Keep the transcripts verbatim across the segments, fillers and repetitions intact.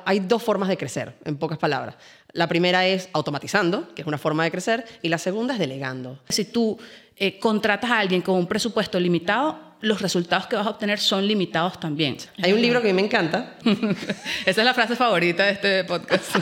hay dos formas de crecer, en pocas palabras. La primera es automatizando, que es una forma de crecer, y la segunda es delegando. Si tú eh, contratas a alguien con un presupuesto limitado, los resultados que vas a obtener son limitados también. Hay un libro que a mí me encanta. Esa es la frase favorita de este podcast.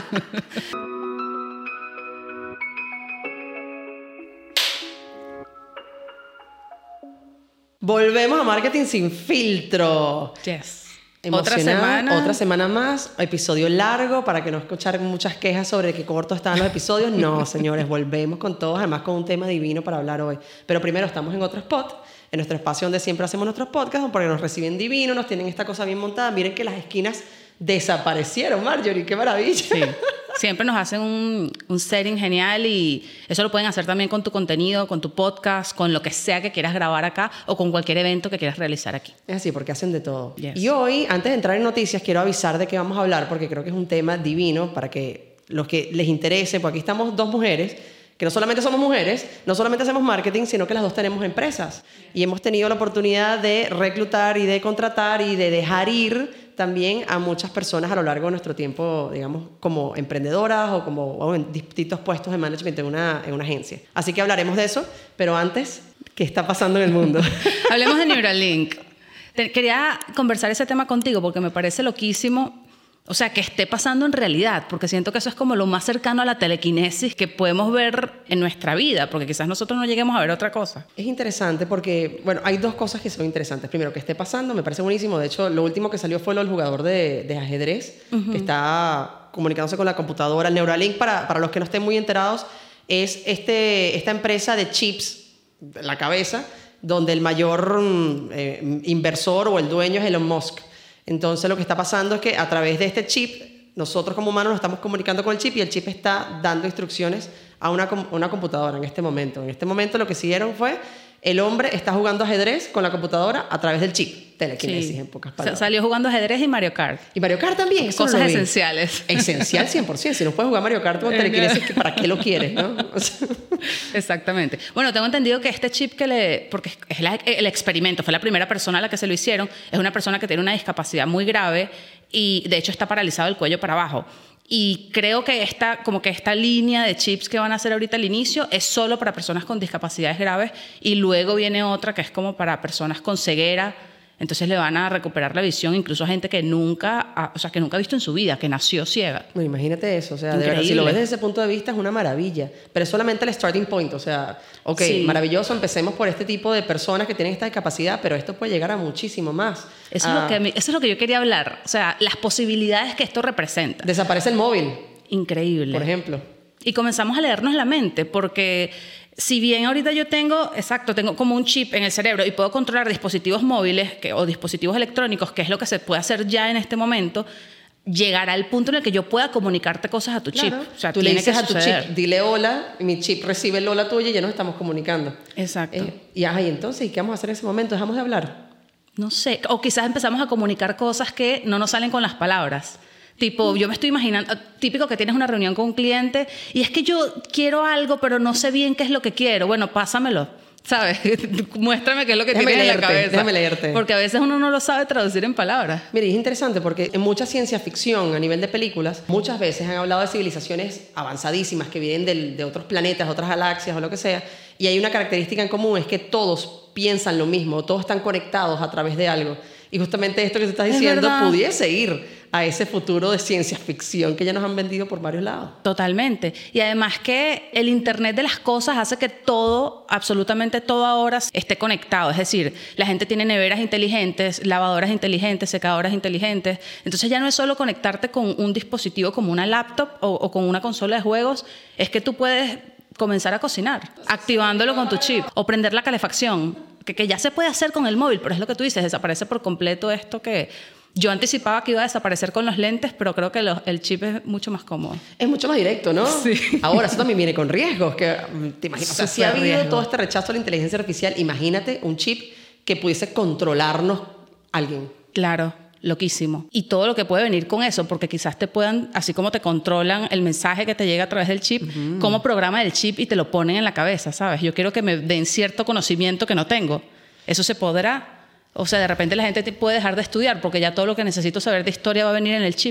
Volvemos a Marketing Sin Filtro. Yes. Otra semana. Otra semana más. Episodio largo para que no escuchar muchas quejas sobre qué cortos estaban los episodios. No, señores, volvemos con todos, además con un tema divino para hablar hoy. Pero primero estamos en otro spot, en nuestro espacio donde siempre hacemos nuestros podcasts, porque nos reciben divino, nos tienen esta cosa bien montada. Miren que las esquinas desaparecieron, Marjorie, qué maravilla. Sí. Siempre nos hacen un, un setting genial y eso lo pueden hacer también con tu contenido, con tu podcast, con lo que sea que quieras grabar acá o con cualquier evento que quieras realizar aquí. Es así, porque hacen de todo. Yes. Y hoy, antes de entrar en noticias, quiero avisar de qué vamos a hablar, porque creo que es un tema divino para que los que les interese, porque aquí estamos dos mujeres, que no solamente somos mujeres, no solamente hacemos marketing, sino que las dos tenemos empresas. Y hemos tenido la oportunidad de reclutar y de contratar y de dejar ir también a muchas personas a lo largo de nuestro tiempo, digamos, como emprendedoras o como o en distintos puestos de management en una, en una agencia. Así que hablaremos de eso, pero antes, ¿qué está pasando en el mundo? Hablemos de Neuralink. Te, quería conversar ese tema contigo porque me parece loquísimo. O sea, que esté pasando en realidad, porque siento que eso es como lo más cercano a la telequinesis que podemos ver en nuestra vida, porque quizás nosotros no lleguemos a ver otra cosa. Es interesante porque, bueno, hay dos cosas que son interesantes. Primero, que esté pasando, me parece buenísimo. De hecho, lo último que salió fue lo del jugador de, de ajedrez, uh-huh. que está comunicándose con la computadora. El Neuralink, para, para los que no estén muy enterados, es este, esta empresa de chips en la cabeza, donde el mayor eh, inversor o el dueño es Elon Musk. Entonces lo que está pasando es que a través de este chip, nosotros como humanos nos estamos comunicando con el chip y el chip está dando instrucciones a una, una computadora en este momento. En este momento lo que siguieron fue, el hombre está jugando ajedrez con la computadora a través del chip. Telequinesis, sí. En pocas palabras. Salió jugando ajedrez y Mario Kart. Y Mario Kart también. Eso Cosas esenciales. Esencial cien por ciento. Si no puedes jugar Mario Kart con telequinesis, ¿para qué lo quieres? ¿No? O sea. Exactamente. Bueno, tengo entendido que este chip que le... Porque es la, el experimento, fue la primera persona a la que se lo hicieron. Es una persona que tiene una discapacidad muy grave y de hecho está paralizado el cuello para abajo. Y creo que esta, como que esta línea de chips que van a hacer ahorita al inicio es solo para personas con discapacidades graves y luego viene otra que es como para personas con ceguera. Entonces le van a recuperar la visión incluso a gente que nunca, ha, o sea, que nunca ha visto en su vida, que nació ciega. Bueno, imagínate eso, o sea, de verdad, si lo ves desde ese punto de vista es una maravilla, pero es solamente el starting point, o sea, ok, sí. Maravilloso, empecemos por este tipo de personas que tienen esta discapacidad, pero esto puede llegar a muchísimo más. Eso, ah, es, lo que, eso es lo que yo quería hablar, o sea, las posibilidades que esto representa. Desaparece el móvil. Increíble. Por ejemplo. Y comenzamos a leernos la mente, porque si bien ahorita yo tengo, exacto, tengo como un chip en el cerebro y puedo controlar dispositivos móviles que, o dispositivos electrónicos, que es lo que se puede hacer ya en este momento, llegará el punto en el que yo pueda comunicarte cosas a tu chip. Claro. O sea, tú tiene le dices que a tu suceder. chip, dile hola, y mi chip recibe el hola tuya y ya nos estamos comunicando. Exacto. Eh, y, ajá, y entonces, ¿y qué vamos a hacer en ese momento? ¿Dejamos de hablar? No sé, o quizás empezamos a comunicar cosas que no nos salen con las palabras. Tipo, yo me estoy imaginando, típico que tienes una reunión con un cliente y es que yo quiero algo, pero no sé bien qué es lo que quiero. Bueno, pásamelo, ¿sabes? Muéstrame qué es lo que déjame tienes leerte, en la cabeza. Déjame leerte. Porque a veces uno no lo sabe traducir en palabras. Mire, es interesante porque en mucha ciencia ficción a nivel de películas, muchas veces han hablado de civilizaciones avanzadísimas que vienen del, de otros planetas, otras galaxias o lo que sea, y hay una característica en común, es que todos piensan lo mismo, todos están conectados a través de algo. Y justamente esto que te estás diciendo pudiese ir a ese futuro de ciencia ficción que ya nos han vendido por varios lados. Totalmente. Y además que el Internet de las cosas hace que todo, absolutamente todo ahora esté conectado. Es decir, la gente tiene neveras inteligentes, lavadoras inteligentes, secadoras inteligentes. Entonces ya no es solo conectarte con un dispositivo como una laptop o, o con una consola de juegos, es que tú puedes comenzar a cocinar, activándolo con tu chip, o prender la calefacción, que, que ya se puede hacer con el móvil, pero es lo que tú dices, desaparece por completo esto que yo anticipaba que iba a desaparecer con los lentes, pero creo que los, el chip es mucho más cómodo. Es mucho más directo, ¿no? Sí. Ahora, eso también viene con riesgos, que te imaginas, o sea, si ha habido riesgo. todo este rechazo a la inteligencia artificial, imagínate un chip que pudiese controlarnos a alguien. Claro. Loquísimo. Y todo lo que puede venir con eso, porque quizás te puedan, así como te controlan el mensaje que te llega a través del chip, uh-huh. cómo programa el chip y te lo ponen en la cabeza, ¿sabes? Yo quiero que me den cierto conocimiento que no tengo. ¿Eso se podrá? O sea, de repente la gente puede dejar de estudiar porque ya todo lo que necesito saber de historia va a venir en el chip.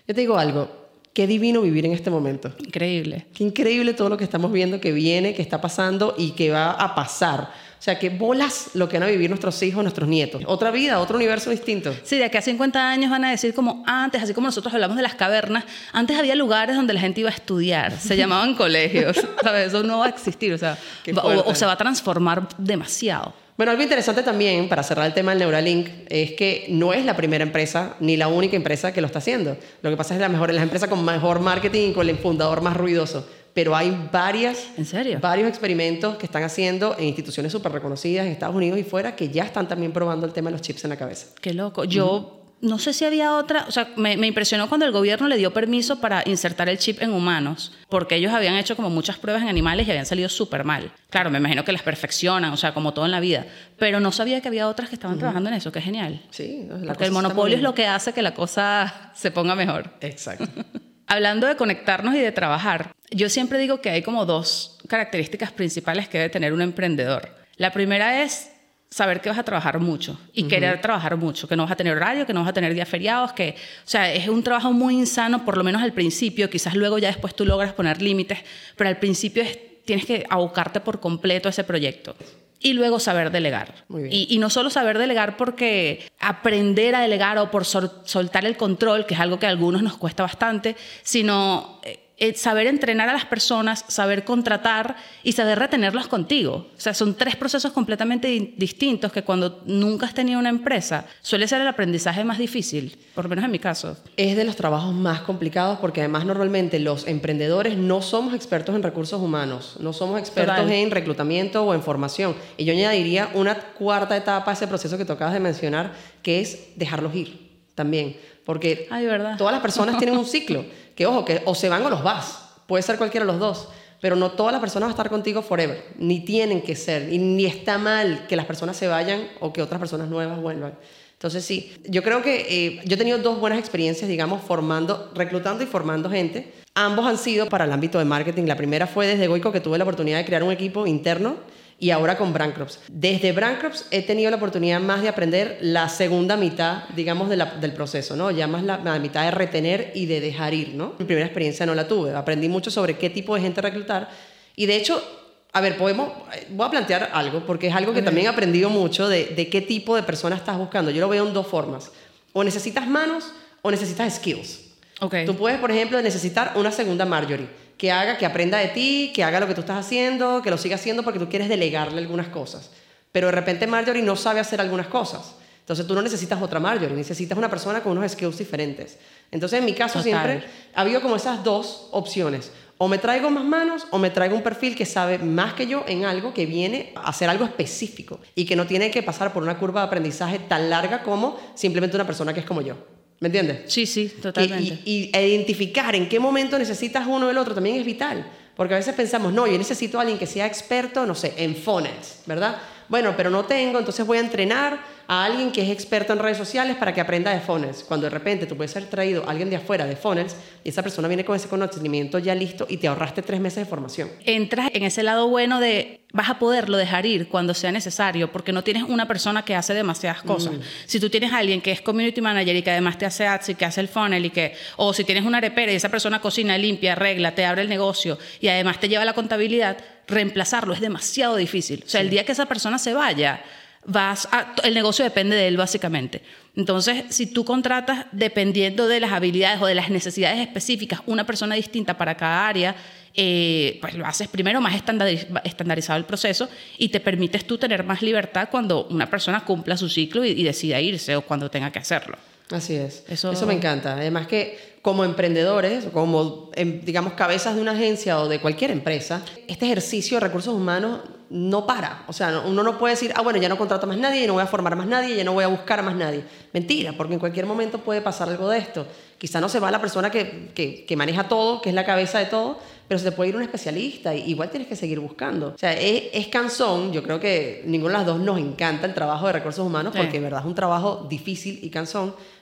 Yo te digo algo, qué divino vivir en este momento. Increíble. Qué increíble todo lo que estamos viendo, que viene, que está pasando y que va a pasar. O sea, que bolas lo que van a vivir nuestros hijos, nuestros nietos. Otra vida, otro universo distinto. Sí, de aquí a cincuenta años van a decir como antes, así como nosotros hablamos de las cavernas, antes había lugares donde la gente iba a estudiar, se llamaban colegios, ¿sabes? Eso no va a existir, o sea, va, o, o se va a transformar demasiado. Bueno, algo interesante también, para cerrar el tema del Neuralink, es que no es la primera empresa ni la única empresa que lo está haciendo. Lo que pasa es que la mejor, es la empresa con mejor marketing y con el fundador más ruidoso. Pero hay varias, ¿En serio? varios experimentos que están haciendo en instituciones súper reconocidas en Estados Unidos y fuera que ya están también probando el tema de los chips en la cabeza. Qué loco. Yo uh-huh. no sé si había otra... O sea, me, me impresionó cuando el gobierno le dio permiso para insertar el chip en humanos, porque ellos habían hecho como muchas pruebas en animales y habían salido súper mal. Claro, me imagino que las perfeccionan, o sea, como todo en la vida. Pero no sabía que había otras que estaban uh-huh. trabajando en eso. Qué genial. Sí. La porque el monopolio es lo que hace que la cosa se ponga mejor. Exacto. Hablando de conectarnos y de trabajar, yo siempre digo que hay como dos características principales que debe tener un emprendedor. La primera es saber que vas a trabajar mucho y uh-huh. querer trabajar mucho, que no vas a tener horario, que no vas a tener días feriados, que, o sea, es un trabajo muy insano, por lo menos al principio, quizás luego ya después tú logras poner límites, pero al principio es, tienes que abocarte por completo a ese proyecto. Y luego saber delegar. Muy bien. Y, y no solo saber delegar porque aprender a delegar o por sol, soltar el control, que es algo que a algunos nos cuesta bastante, sino eh, saber entrenar a las personas, saber contratar y saber retenerlos contigo. O sea, son tres procesos completamente di- distintos que cuando nunca has tenido una empresa suele ser el aprendizaje más difícil, por lo menos en mi caso. Es de los trabajos más complicados porque además normalmente los emprendedores no somos expertos en recursos humanos, no somos expertos Total. en reclutamiento o en formación. Y yo añadiría una cuarta etapa a ese proceso que tú acabas de mencionar, que es dejarlos ir también. Porque Ay, ¿verdad? todas las personas tienen un ciclo, que ojo, que o se van o los vas, puede ser cualquiera de los dos, pero no todas las personas van a estar contigo forever, ni tienen que ser, y ni está mal que las personas se vayan o que otras personas nuevas vuelvan. Entonces sí, yo creo que eh, yo he tenido dos buenas experiencias, digamos, formando, reclutando y formando gente. Ambos han sido para el ámbito de marketing. La primera fue desde Goico, que tuve la oportunidad de crear un equipo interno, y ahora con Brandcrops. Desde Brandcrops he tenido la oportunidad más de aprender la segunda mitad, digamos, de la, del proceso, ¿no? Ya más la, la mitad de retener y de dejar ir, ¿no? Mi primera experiencia no la tuve. Aprendí mucho sobre qué tipo de gente reclutar. Y de hecho, a ver, podemos, voy a plantear algo, porque es algo que también he aprendido mucho de, de qué tipo de persona estás buscando. Yo lo veo en dos formas. O necesitas manos o necesitas skills. Okay. Tú puedes, por ejemplo, necesitar una segunda Marjorie que haga, que aprenda de ti, que haga lo que tú estás haciendo, que lo siga haciendo porque tú quieres delegarle algunas cosas. Pero de repente Marjorie no sabe hacer algunas cosas. Entonces tú no necesitas otra Marjorie, necesitas una persona con unos skills diferentes. Entonces en mi caso Total. siempre ha habido como esas dos opciones. O me traigo más manos o me traigo un perfil que sabe más que yo en algo, que viene a hacer algo específico y que no tiene que pasar por una curva de aprendizaje tan larga como simplemente una persona que es como yo. ¿Me entiendes? Sí, sí, totalmente. Y, y, y identificar en qué momento necesitas uno o el otro también es vital. Porque a veces pensamos, no, yo necesito a alguien que sea experto, no sé, en funnels, ¿verdad? Bueno, pero no tengo, entonces voy a entrenar a alguien que es experto en redes sociales para que aprenda de funnels. Cuando de repente tú puedes ser traído a alguien de afuera de funnels y esa persona viene con ese conocimiento ya listo y te ahorraste tres meses de formación. Entras en ese lado bueno de vas a poderlo dejar ir cuando sea necesario porque no tienes una persona que hace demasiadas cosas. Mm. Si tú tienes a alguien que es community manager y que además te hace ads y que hace el funnel y que, o si tienes una arepera y esa persona cocina, limpia, arregla, te abre el negocio y además te lleva la contabilidad, reemplazarlo es demasiado difícil. O sea, sí. El día que esa persona se vaya, vas a, el negocio depende de él básicamente. Entonces, si tú contratas dependiendo de las habilidades o de las necesidades específicas una persona distinta para cada área, eh, pues lo haces primero más estandariz- estandarizado el proceso y te permites tú tener más libertad cuando una persona cumpla su ciclo y, y decida irse o cuando tenga que hacerlo. Así es. Eso... Eso me encanta. Además que como emprendedores, como digamos cabezas de una agencia o de cualquier empresa, este ejercicio de recursos humanos no para. O sea, uno no puede decir, ah, bueno, ya no contrato más nadie, ya no voy a formar más nadie, ya no voy a buscar más nadie. Mentira, porque en cualquier momento puede pasar algo de esto. Quizá no se va la persona que, que, que maneja todo, que es la cabeza de todo, pero se te puede ir un especialista y igual tienes que seguir buscando. O sea, es, es cansón. Yo creo que ninguna de las dos nos encanta el trabajo de recursos humanos, sí. Porque en verdad es un trabajo difícil y cansón,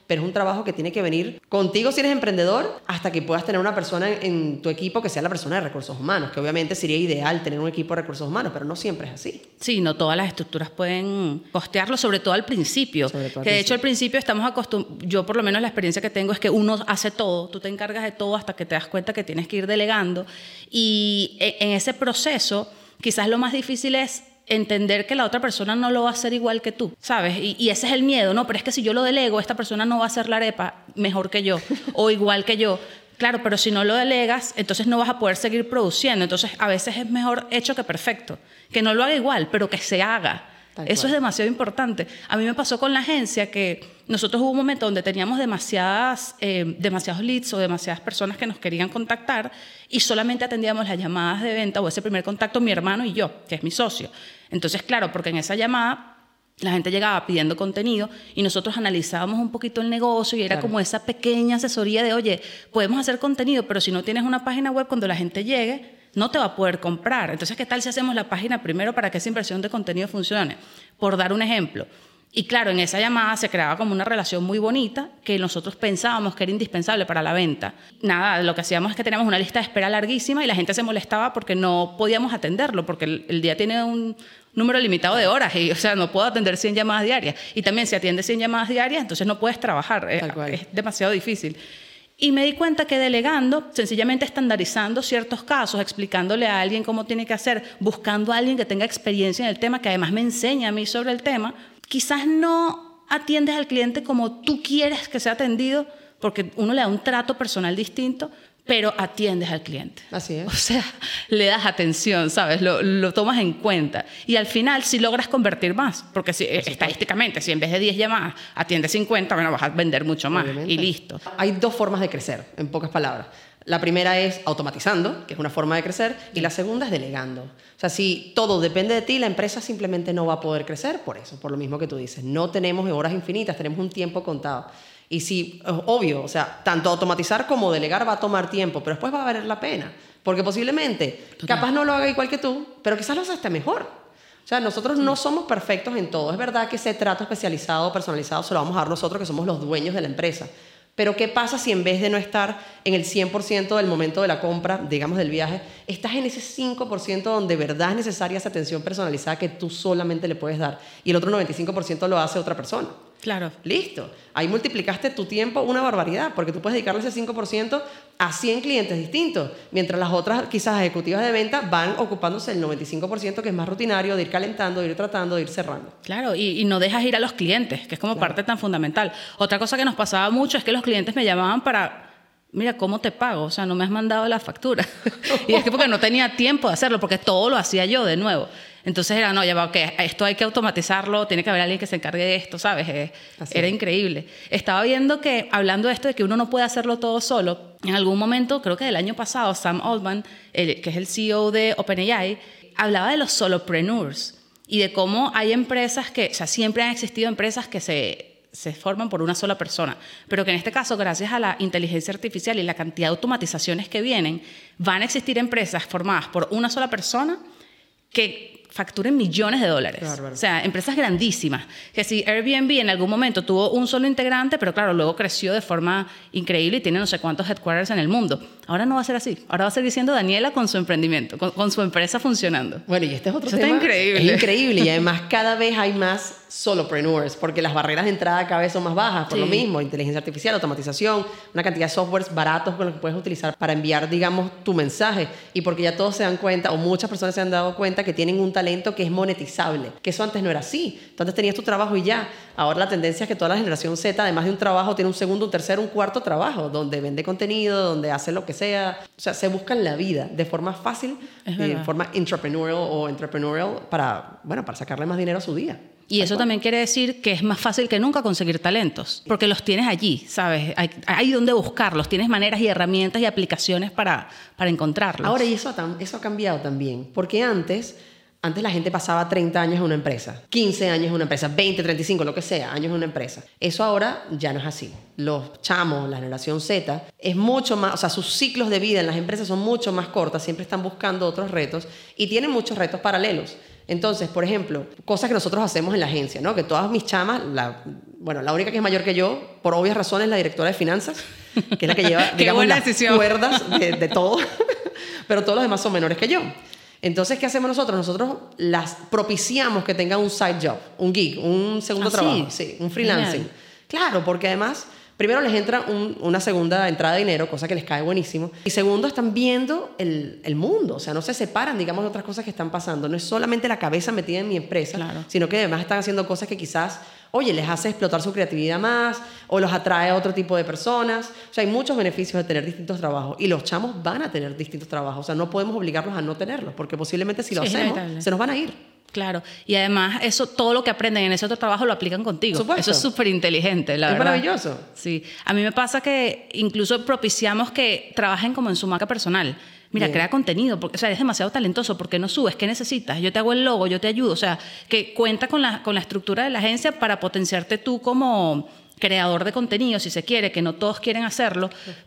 pero es un trabajo que tiene que venir contigo si eres emprendedor hasta que puedas tener una persona en, en tu equipo que sea la persona de recursos humanos, que obviamente sería ideal tener un equipo de recursos humanos, pero no siempre es así. Sí, no todas las estructuras pueden costearlo, sobre todo al principio. Sobre todo al que de principio. hecho al principio estamos acostumbrados, yo por lo menos la experiencia que tengo es que uno hace todo, tú te encargas de todo hasta que te das cuenta que tienes que ir delegando, y en ese proceso quizás lo más difícil es entender que la otra persona no lo va a hacer igual que tú, ¿sabes? Y, y ese es el miedo, ¿no? Pero es que si yo lo delego, esta persona no va a hacer la arepa mejor que yo o igual que yo. Claro, pero si no lo delegas, entonces no vas a poder seguir produciendo. Entonces, a veces es mejor hecho que perfecto. Que no lo haga igual, pero que se haga. Tal Eso cual. es demasiado importante. A mí me pasó con la agencia que nosotros hubo un momento donde teníamos demasiadas, eh, demasiados leads o demasiadas personas que nos querían contactar y solamente atendíamos las llamadas de venta o ese primer contacto mi hermano y yo, que es mi socio. Entonces, claro, porque en esa llamada la gente llegaba pidiendo contenido y nosotros analizábamos un poquito el negocio y era Claro. como esa pequeña asesoría de, oye, podemos hacer contenido, pero si no tienes una página web, cuando la gente llegue, no te va a poder comprar. Entonces, ¿qué tal si hacemos la página primero para que esa inversión de contenido funcione? Por dar un ejemplo. Y claro, en esa llamada se creaba como una relación muy bonita que nosotros pensábamos que era indispensable para la venta. Nada, lo que hacíamos es que teníamos una lista de espera larguísima y la gente se molestaba porque no podíamos atenderlo, porque el, el día tiene un número limitado de horas y, o sea, no puedo atender cien llamadas diarias. Y también si atiendes cien llamadas diarias, entonces no puedes trabajar. Es, Tal cual. es demasiado difícil. Y me di cuenta que delegando, sencillamente estandarizando ciertos casos, explicándole a alguien cómo tiene que hacer, buscando a alguien que tenga experiencia en el tema, que además me enseña a mí sobre el tema, quizás no atiendes al cliente como tú quieres que sea atendido, porque uno le da un trato personal distinto, pero atiendes al cliente. Así es. O sea, le das atención, ¿sabes? Lo, lo tomas en cuenta. Y al final sí logras convertir más, porque si, estadísticamente, si en vez de diez llamadas atiendes cincuenta, bueno, vas a vender mucho más. Obviamente. Y listo. Hay dos formas de crecer, en pocas palabras. La primera es automatizando, que es una forma de crecer, y la segunda es delegando. O sea, si todo depende de ti, la empresa simplemente no va a poder crecer por eso, por lo mismo que tú dices. No tenemos horas infinitas, tenemos un tiempo contado. Y sí, obvio, o sea, tanto automatizar como delegar va a tomar tiempo, pero después va a valer la pena. Porque posiblemente, Total. capaz no lo haga igual que tú, pero quizás lo haga hasta mejor. O sea, nosotros no somos perfectos en todo. Es verdad que ese trato especializado, personalizado, se lo vamos a dar nosotros, que somos los dueños de la empresa. Pero ¿qué pasa si en vez de no estar en el cien por ciento del momento de la compra, digamos del viaje, estás en ese cinco por ciento donde de verdad es necesaria esa atención personalizada que tú solamente le puedes dar y el otro noventa y cinco por ciento lo hace otra persona? Claro. Listo. Ahí multiplicaste tu tiempo una barbaridad, porque tú puedes dedicarle ese cinco por ciento a cien clientes distintos, mientras las otras, quizás ejecutivas de venta, van ocupándose el noventa y cinco por ciento que es más rutinario, de ir calentando, de ir tratando, de ir cerrando. Claro, y, y no dejas ir a los clientes, que es como Claro. parte tan fundamental. Otra cosa que nos pasaba mucho es que los clientes me llamaban para, mira, ¿cómo te pago? O sea, no me has mandado la factura. Y es que porque no tenía tiempo de hacerlo, porque todo lo hacía yo de nuevo. Entonces era, no, ya va, ok, esto hay que automatizarlo, tiene que haber alguien que se encargue de esto, ¿sabes? Eh, Así era es. increíble. Estaba viendo que, hablando de esto de que uno no puede hacerlo todo solo, en algún momento, creo que del año pasado, Sam Altman, el, que es el C E O de OpenAI, hablaba de los solopreneurs y de cómo hay empresas que, o sea, siempre han existido empresas que se... se forman por una sola persona, pero que en este caso, gracias a la inteligencia artificial y la cantidad de automatizaciones que vienen, van a existir empresas formadas por una sola persona que facturen millones de dólares. Claro, claro. O sea, empresas grandísimas. Que si Airbnb en algún momento tuvo un solo integrante, pero claro, luego creció de forma increíble y tiene no sé cuántos headquarters en el mundo. Ahora no va a ser así. Ahora va a seguir siendo Daniela con su emprendimiento, con, con su empresa funcionando. Bueno, y este es otro Eso tema. está increíble. Es increíble y además cada vez hay más solopreneurs porque las barreras de entrada cada vez son más bajas por Sí. lo mismo, inteligencia artificial, automatización, una cantidad de softwares baratos con los que puedes utilizar para enviar, digamos, tu mensaje y porque ya todos se dan cuenta o muchas personas se han dado cuenta que tienen un talento que es monetizable, que eso antes no era así. Entonces tenías tu trabajo y ya. Ahora la tendencia es que toda la generación Z, además de un trabajo, tiene un segundo, un tercero, un cuarto trabajo donde vende contenido, donde hace lo que sea. O sea, se buscan la vida de forma fácil, Es de verdad. forma intrapreneurial o entrepreneurial para, bueno, para sacarle más dinero a su día. Y eso también quiere decir que es más fácil que nunca conseguir talentos, porque los tienes allí, ¿sabes? Hay, hay donde buscarlos, tienes maneras y herramientas y aplicaciones para, para encontrarlos. Ahora, y eso, ha tam- eso ha cambiado también, porque antes, antes la gente pasaba treinta años en una empresa, quince años en una empresa, veinte, treinta y cinco, lo que sea, años en una empresa. Eso ahora ya no es así. Los chamos, la generación Z, es mucho más, o sea, sus ciclos de vida en las empresas son mucho más cortas, siempre están buscando otros retos y tienen muchos retos paralelos. Entonces, por ejemplo, cosas que nosotros hacemos en la agencia, ¿no? Que todas mis chamas, la, bueno, la única que es mayor que yo, por obvias razones, la directora de finanzas, que es la que lleva, digamos, las decisión. cuerdas de, de todo, pero todos los demás son menores que yo. Entonces, ¿qué hacemos nosotros? Nosotros las propiciamos que tengan un side job, un gig, un segundo ¿Ah, trabajo, sí? sí, un freelancing. Genial. Claro, porque además, primero les entra un, una segunda entrada de dinero, cosa que les cae buenísimo. Y segundo, están viendo el, el mundo, o sea, no se separan, digamos, de otras cosas que están pasando. No es solamente la cabeza metida en mi empresa, claro. sino que además están haciendo cosas que quizás, oye, les hace explotar su creatividad más o los atrae a otro tipo de personas. O sea, hay muchos beneficios de tener distintos trabajos y los chamos van a tener distintos trabajos. O sea, no podemos obligarlos a no tenerlos porque posiblemente si lo sí, hacemos, se nos van a ir. Claro, y además eso, todo lo que aprenden en ese otro trabajo lo aplican contigo. Supuesto. Eso es súper inteligente, la es verdad. Es maravilloso. Sí, a mí me pasa que incluso propiciamos que trabajen como en su marca personal. Mira, Bien. crea contenido, porque, o sea, eres demasiado talentoso, ¿por qué no subes? ¿Qué necesitas? Yo te hago el logo, yo te ayudo. O sea, que cuenta con la, con la estructura de la agencia para potenciarte tú como creador de contenido, si se quiere, que no todos quieren hacerlo,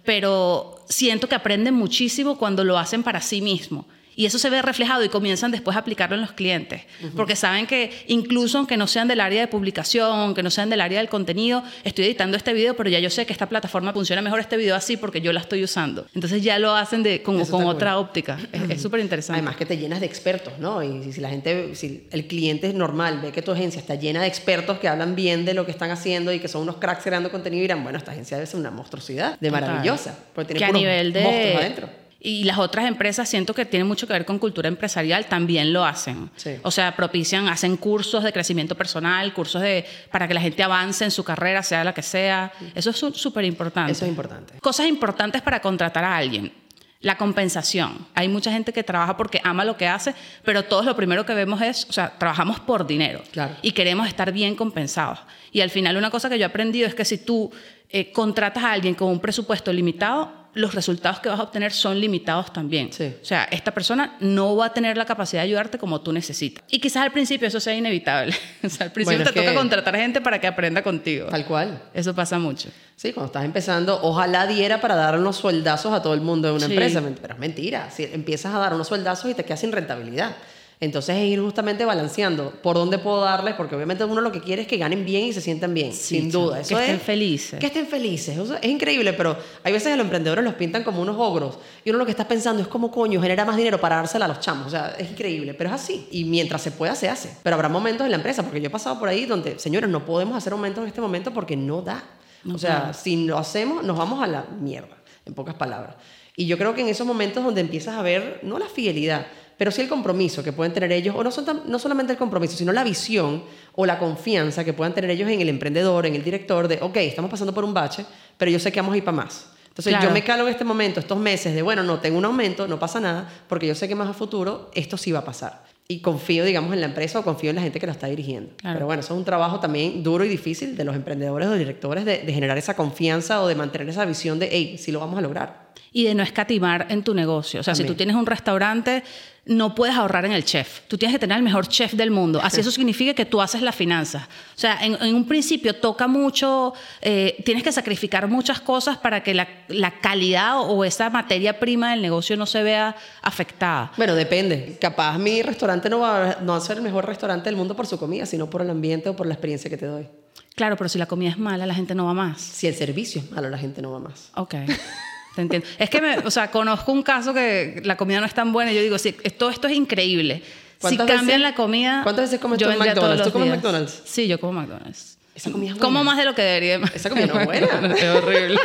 pero siento que aprenden muchísimo cuando lo hacen para sí mismo. Y eso se ve reflejado y comienzan después a aplicarlo en los clientes. Uh-huh. Porque saben que incluso aunque no sean del área de publicación, aunque no sean del área del contenido, estoy editando este video, pero ya yo sé que esta plataforma funciona mejor este video así porque yo la estoy usando. Entonces ya lo hacen de, como, con otra bueno. óptica. Uh-huh. Es súper interesante. Además que te llenas de expertos, ¿no? Y si la gente, si el cliente es normal, ve que tu agencia está llena de expertos que hablan bien de lo que están haciendo y que son unos cracks creando contenido y dirán, bueno, esta agencia debe ser una monstruosidad, de maravillosa. Porque tiene que a nivel de monstruos adentro. Y las otras empresas siento que tienen mucho que ver con cultura empresarial, también lo hacen. Sí. O sea, propician, hacen cursos de crecimiento personal, cursos de, para que la gente avance en su carrera, sea la que sea. Eso es súper importante. Eso es importante. Cosas importantes para contratar a alguien. La compensación. Hay mucha gente que trabaja porque ama lo que hace, pero todos lo primero que vemos es, o sea, trabajamos por dinero. Claro. Y queremos estar bien compensados. Y al final una cosa que yo he aprendido es que si tú eh, contratas a alguien con un presupuesto limitado, los resultados que vas a obtener son limitados también. Sí. O sea, esta persona no va a tener la capacidad de ayudarte como tú necesitas. Y quizás al principio eso sea inevitable. O sea, al principio bueno, te toca contratar gente para que aprenda contigo. Tal cual. Eso pasa mucho. Sí, cuando estás empezando, ojalá diera para dar unos sueldazos a todo el mundo de una sí. empresa. Pero es mentira. Si empiezas a dar unos sueldazos y te quedas sin rentabilidad. Entonces es ir justamente balanceando por dónde puedo darles, porque obviamente uno lo que quiere es que ganen bien y se sientan bien, sí, sin duda. Eso que estén es, felices. Que estén felices. Eso es increíble, pero hay veces a los emprendedores los pintan como unos ogros y uno lo que está pensando es cómo coño genera más dinero para dársela a los chamos. O sea, es increíble, pero es así. Y mientras se pueda, se hace. Pero habrá momentos en la empresa, porque yo he pasado por ahí donde, señores, no podemos hacer aumentos en este momento porque no da. No o sea, puede. Si lo hacemos, nos vamos a la mierda, en pocas palabras. Y yo creo que en esos momentos donde empiezas a ver, no la fidelidad, pero sí el compromiso que pueden tener ellos, o no, son tan, no solamente el compromiso, sino la visión o la confianza que puedan tener ellos en el emprendedor, en el director, de, ok, estamos pasando por un bache, pero yo sé que vamos a ir para más. Entonces claro. yo me calo en este momento, estos meses de, bueno, no, tengo un aumento, no pasa nada, porque yo sé que más a futuro esto sí va a pasar. Y confío, digamos, en la empresa o confío en la gente que lo está dirigiendo. Claro. Pero bueno, eso es un trabajo también duro y difícil de los emprendedores o directores de, de generar esa confianza o de mantener esa visión de, hey, sí lo vamos a lograr. Y de no escatimar en tu negocio. O sea, también. Si tú tienes un restaurante, no puedes ahorrar en el chef. Tú tienes que tener el mejor chef del mundo. Así eso significa que tú haces las finanzas. O sea, en, en un principio toca mucho, eh, tienes que sacrificar muchas cosas para que la, la calidad o esa materia prima del negocio no se vea afectada. Bueno, depende. Capaz mi restaurante no va, a, no va a ser el mejor restaurante del mundo por su comida, sino por el ambiente o por la experiencia que te doy. Claro, pero si la comida es mala, la gente no va más. Si el servicio es malo, la gente no va más. Ok. Te entiendo. Es que, me, o sea, conozco un caso que la comida no es tan buena y yo digo, sí, esto, esto es increíble. Si cambian veces, la comida... ¿Cuántas veces comes tú en McDonald's? ¿Tú comes McDonald's? Sí, yo como McDonald's. Esa comida es buena. Como más de lo que debería. Esa comida no es buena. Es horrible.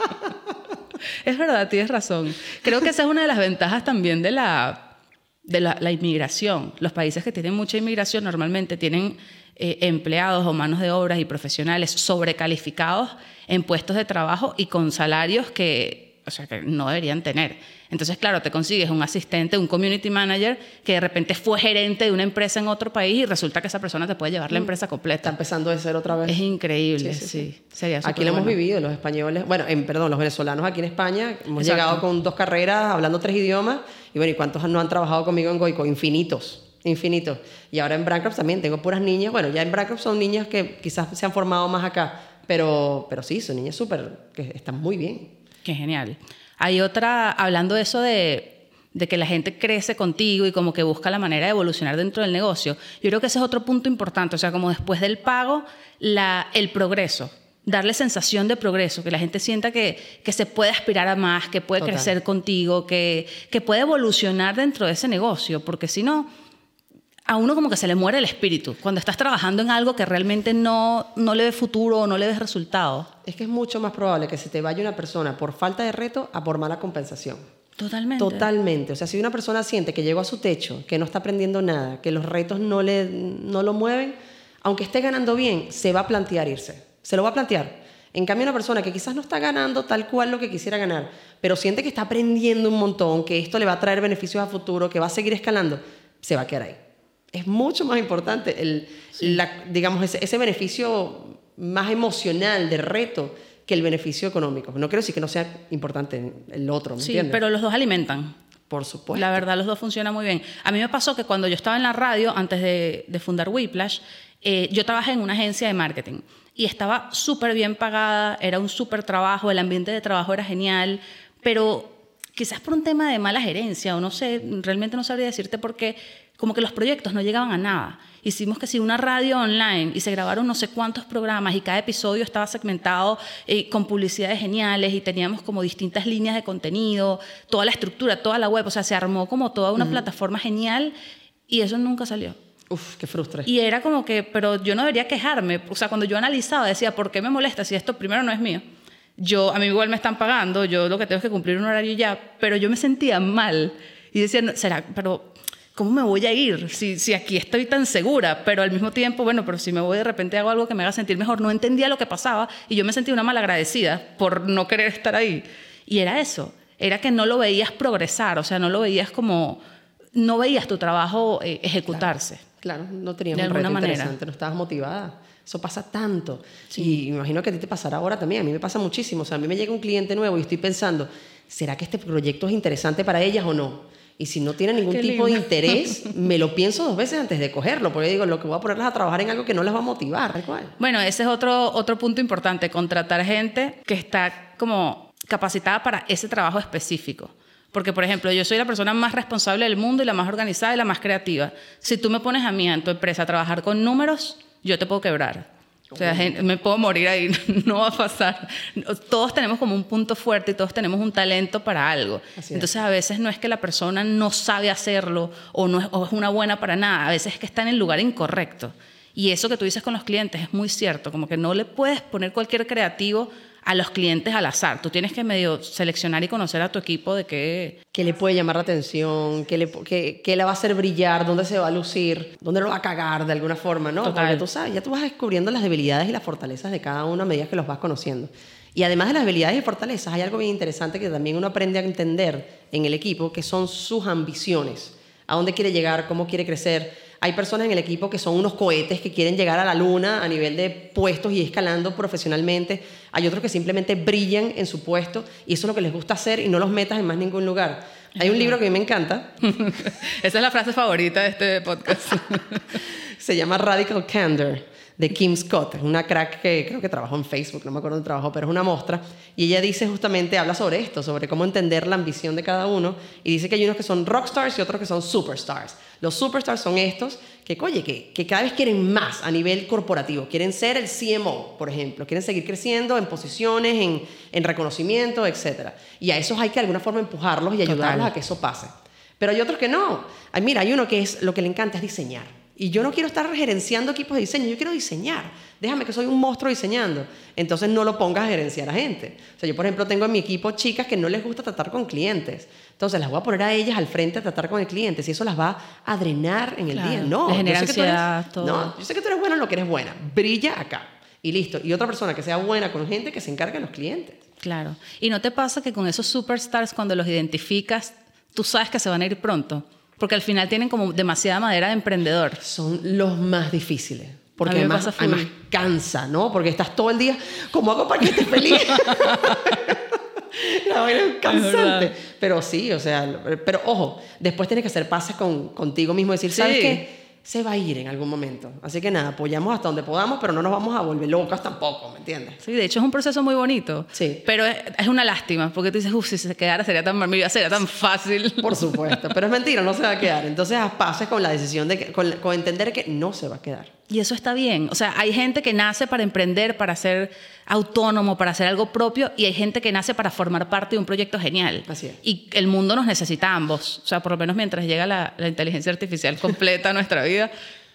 Es verdad, tienes razón. Creo que esa es una de las ventajas también de la, de la, la inmigración. Los países que tienen mucha inmigración normalmente tienen eh, empleados o manos de obras y profesionales sobrecalificados en puestos de trabajo y con salarios que... O sea, que no deberían tener. Entonces, claro, te consigues un asistente, un community manager que de repente fue gerente de una empresa en otro país y resulta que esa persona te puede llevar la empresa completa. Está empezando de cero otra vez. Es increíble, sí. sí, sí. sí. Sería aquí lo hemos bueno. vivido, los españoles, bueno, en, perdón, los venezolanos aquí en España, hemos Exacto. llegado con dos carreras, hablando tres idiomas, y bueno, ¿y cuántos no han trabajado conmigo en Goico? Infinitos. Infinitos. Y ahora en Brandcraft también tengo puras niñas, bueno, ya en Brandcraft son niñas que quizás se han formado más acá, pero, pero sí, son niñas súper, que están muy bien. Qué genial. Hay otra, hablando de eso de, de que la gente crece contigo y como que busca la manera de evolucionar dentro del negocio. Yo creo que ese es otro punto importante, o sea, como después del pago, la, el progreso. Darle sensación de progreso, que la gente sienta que, que se puede aspirar a más, que puede Total. crecer contigo, que, que puede evolucionar dentro de ese negocio, porque si no, a uno como que se le muere el espíritu cuando estás trabajando en algo que realmente no, no le ve futuro o no le ves resultado. Es que es mucho más probable que se te vaya una persona por falta de reto a por mala compensación. Totalmente. Totalmente. O sea, si una persona siente que llegó a su techo, que no está aprendiendo nada, que los retos no, le, no lo mueven, aunque esté ganando bien, se va a plantear irse. Se lo va a plantear. En cambio, una persona que quizás no está ganando tal cual lo que quisiera ganar, pero siente que está aprendiendo un montón, que esto le va a traer beneficios a futuro, que va a seguir escalando, se va a quedar ahí. Es mucho más importante el, sí. la, digamos, ese, ese beneficio más emocional de reto que el beneficio económico. No quiero decir que no sea importante el otro, ¿me sí, entiendes? Pero los dos alimentan. Por supuesto. La verdad, los dos funcionan muy bien. A mí me pasó que cuando yo estaba en la radio, antes de, de fundar Whiplash, eh, yo trabajé en una agencia de marketing y estaba súper bien pagada, era un súper trabajo, el ambiente de trabajo era genial, pero quizás por un tema de mala gerencia o no sé, realmente no sabría decirte por qué, como que los proyectos no llegaban a nada. Hicimos que sí una radio online y se grabaron no sé cuántos programas y cada episodio estaba segmentado eh, con publicidades geniales y teníamos como distintas líneas de contenido, toda la estructura, toda la web, o sea, se armó como toda una uh-huh. plataforma genial y eso nunca salió. Uf, qué frustre. Y era como que, pero yo no debería quejarme. O sea, cuando yo analizaba, decía, ¿por qué me molesta si esto primero no es mío? Yo, a mí igual me están pagando, yo lo que tengo es que cumplir un horario ya, pero yo me sentía mal. Y decía, no, será, pero ¿cómo me voy a ir si, si aquí estoy tan segura? Pero al mismo tiempo, bueno, pero si me voy de repente hago algo que me haga sentir mejor. No entendía lo que pasaba y yo me sentía una malagradecida por no querer estar ahí. Y era eso, era que no lo veías progresar, o sea, no lo veías como, no veías tu trabajo eh, ejecutarse. Claro. Claro, no tenías un reto interesante, no estabas motivada. Eso pasa tanto. Sí. Y me imagino que a ti te pasará ahora también. A mí me pasa muchísimo. O sea, a mí me llega un cliente nuevo y estoy pensando, ¿será que este proyecto es interesante para ellas o no? Y si no tiene ningún Qué tipo lindo. de interés, me lo pienso dos veces antes de cogerlo. Porque digo, lo que voy a ponerlas a trabajar en algo que no les va a motivar. Tal cual. Bueno, ese es otro, otro punto importante. Contratar gente que está como capacitada para ese trabajo específico. Porque, por ejemplo, yo soy la persona más responsable del mundo y la más organizada y la más creativa. Si tú me pones a mí en tu empresa a trabajar con números, yo te puedo quebrar. O sea, me puedo morir ahí, no va a pasar. Todos tenemos como un punto fuerte y todos tenemos un talento para algo. Entonces, a veces no es que la persona no sabe hacerlo o no es, o es una buena para nada. A veces es que está en el lugar incorrecto. Y eso que tú dices con los clientes es muy cierto. Como que no le puedes poner cualquier creativo a los clientes al azar. Tú tienes que medio seleccionar y conocer a tu equipo de qué... ¿Qué le puede llamar la atención? ¿Qué le, qué, qué le va a hacer brillar? ¿Dónde se va a lucir? ¿Dónde lo va a cagar de alguna forma? ¿No? Total. Porque tú sabes, ya tú vas descubriendo las debilidades y las fortalezas de cada uno a medida que los vas conociendo. Y además de las debilidades y fortalezas, hay algo bien interesante que también uno aprende a entender en el equipo, que son sus ambiciones. ¿A dónde quiere llegar? ¿Cómo quiere crecer? Hay personas en el equipo que son unos cohetes que quieren llegar a la luna a nivel de puestos y escalando profesionalmente. Hay otros que simplemente brillan en su puesto y eso es lo que les gusta hacer y no los metas en más ningún lugar. Hay un libro que a mí me encanta. Esa es la frase favorita de este podcast. Se llama Radical Candor, de Kim Scott. Es una crack que creo que trabajó en Facebook, no me acuerdo dónde trabajó, pero es una mostra. Y ella dice justamente, habla sobre esto, sobre cómo entender la ambición de cada uno. Y dice que hay unos que son rockstars y otros que son superstars. Los superstars son estos que, oye, que, que cada vez quieren más a nivel corporativo. Quieren ser el C M O, por ejemplo. Quieren seguir creciendo en posiciones, en, en reconocimiento, etcétera. Y a esos hay que de alguna forma empujarlos y ayudarlos Total. a que eso pase. Pero hay otros que no. Ay, mira, hay uno que es, lo que le encanta es diseñar. Y yo no quiero estar gerenciando equipos de diseño, yo quiero diseñar. Déjame que soy un monstruo diseñando. Entonces no lo pongas a gerenciar a gente. O sea, yo, por ejemplo, tengo en mi equipo chicas que no les gusta tratar con clientes. Entonces las voy a poner a ellas al frente a tratar con el cliente. Si eso las va a drenar en el claro, día. No, le genera yo sé, que tú ansiedad, eres, todo. no, yo sé que tú eres buena en lo que eres buena. Brilla acá. Y listo. Y otra persona que sea buena con gente que se encargue de los clientes. Claro. ¿Y no te pasa que con esos superstars, cuando los identificas, tú sabes que se van a ir pronto? Porque al final tienen como demasiada madera de emprendedor. Son los más difíciles. Porque además, además cansa, ¿no? Porque estás todo el día, ¿cómo hago para que estés feliz? La vaina es cansante. Es pero sí, o sea, pero ojo, después tienes que hacer pases con, contigo mismo y decir, ¿sabes sí. qué? se va a ir en algún momento. Así que nada, apoyamos hasta donde podamos, pero no nos vamos a volver locas tampoco, ¿me entiendes? Sí, de hecho es un proceso muy bonito. Sí. Pero es, es una lástima, porque tú dices, uff, si se quedara sería tan, mi vida sería tan fácil. Por supuesto, pero es mentira, no se va a quedar. Entonces haz pases con la decisión de que, con, con entender que no se va a quedar. Y eso está bien. O sea, hay gente que nace para emprender, para ser autónomo, para hacer algo propio, y hay gente que nace para formar parte de un proyecto genial. Así es. Y el mundo nos necesita a ambos. O sea, por lo menos mientras llega la, la inteligencia artificial completa a nuestra vida,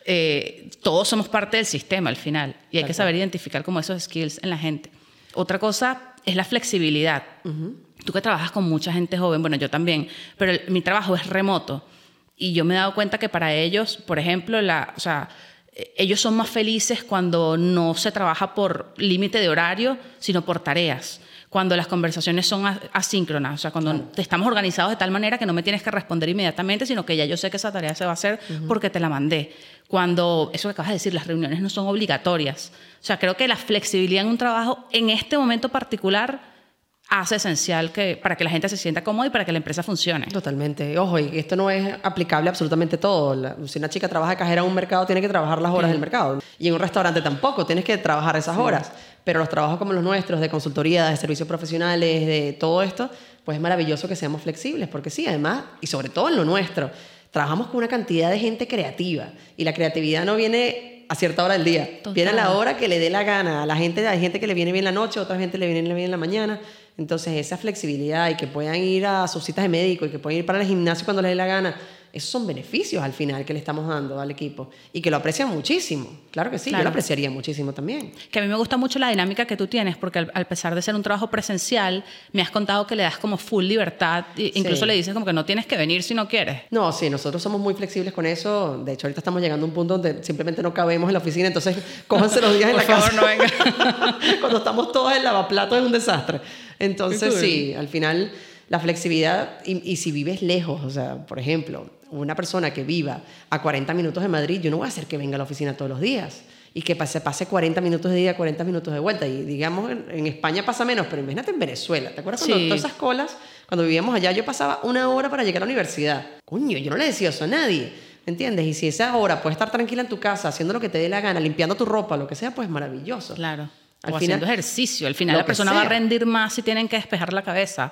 eh, todos somos parte del sistema al final. Y hay Tal que saber cual. identificar como esos skills en la gente. Otra cosa es la flexibilidad. Uh-huh. Tú que trabajas con mucha gente joven, bueno, yo también, pero el, mi trabajo es remoto. Y yo me he dado cuenta que para ellos, por ejemplo, la, o sea, ellos son más felices cuando no se trabaja por límite de horario, sino por tareas. Cuando las conversaciones son asíncronas, o sea, cuando claro. estamos organizados de tal manera que no me tienes que responder inmediatamente, sino que ya yo sé que esa tarea se va a hacer uh-huh. porque te la mandé. Cuando, eso que acabas de decir, las reuniones no son obligatorias. O sea, creo que la flexibilidad en un trabajo, en este momento particular, hace esencial que, para que la gente se sienta cómoda y para que la empresa funcione. Totalmente. Ojo, y esto no es aplicable a absolutamente todo. La, si una chica trabaja de cajera en un mercado, tiene que trabajar las horas sí. del mercado. Y en un restaurante tampoco, tienes que trabajar esas sí. horas. Pero los trabajos como los nuestros, de consultoría, de servicios profesionales, de todo esto, pues es maravilloso que seamos flexibles. Porque sí, además, y sobre todo en lo nuestro, trabajamos con una cantidad de gente creativa. Y la creatividad no viene a cierta hora del día. Total. Viene a la hora que le dé la gana. A la gente, hay gente que le viene bien la noche, otra gente le viene bien en la mañana. Entonces, esa flexibilidad y que puedan ir a sus citas de médico y que puedan ir para el gimnasio cuando les dé la gana, esos son beneficios al final que le estamos dando al equipo y que lo aprecian muchísimo. Claro que sí, claro. Yo lo apreciaría muchísimo también. Que a mí me gusta mucho la dinámica que tú tienes, porque al, al pesar de ser un trabajo presencial, me has contado que le das como full libertad, e incluso sí. le dices como que no tienes que venir si no quieres. No, sí, nosotros somos muy flexibles con eso. De hecho, ahorita estamos llegando a un punto donde simplemente no cabemos en la oficina, entonces cójanse los días en la Por casa. favor, no venga. Cuando estamos todos en lavaplatos es un desastre. Entonces, sí, al final la flexibilidad, y, y si vives lejos, o sea, por ejemplo, una persona que viva a cuarenta minutos de Madrid, yo no voy a hacer que venga a la oficina todos los días y que pase, pase cuarenta minutos de ida, cuarenta minutos de vuelta. Y digamos, en, en España pasa menos, pero imagínate en Venezuela. ¿Te acuerdas cuando sí. todas esas colas, cuando vivíamos allá, yo pasaba una hora para llegar a la universidad? Coño, yo no le decía eso a nadie, ¿me entiendes? Y si esa hora puedes estar tranquila en tu casa, haciendo lo que te dé la gana, limpiando tu ropa, lo que sea, pues maravilloso. Claro. Al o final, haciendo ejercicio. Al final la persona sea. va a rendir más si tienen que despejar la cabeza.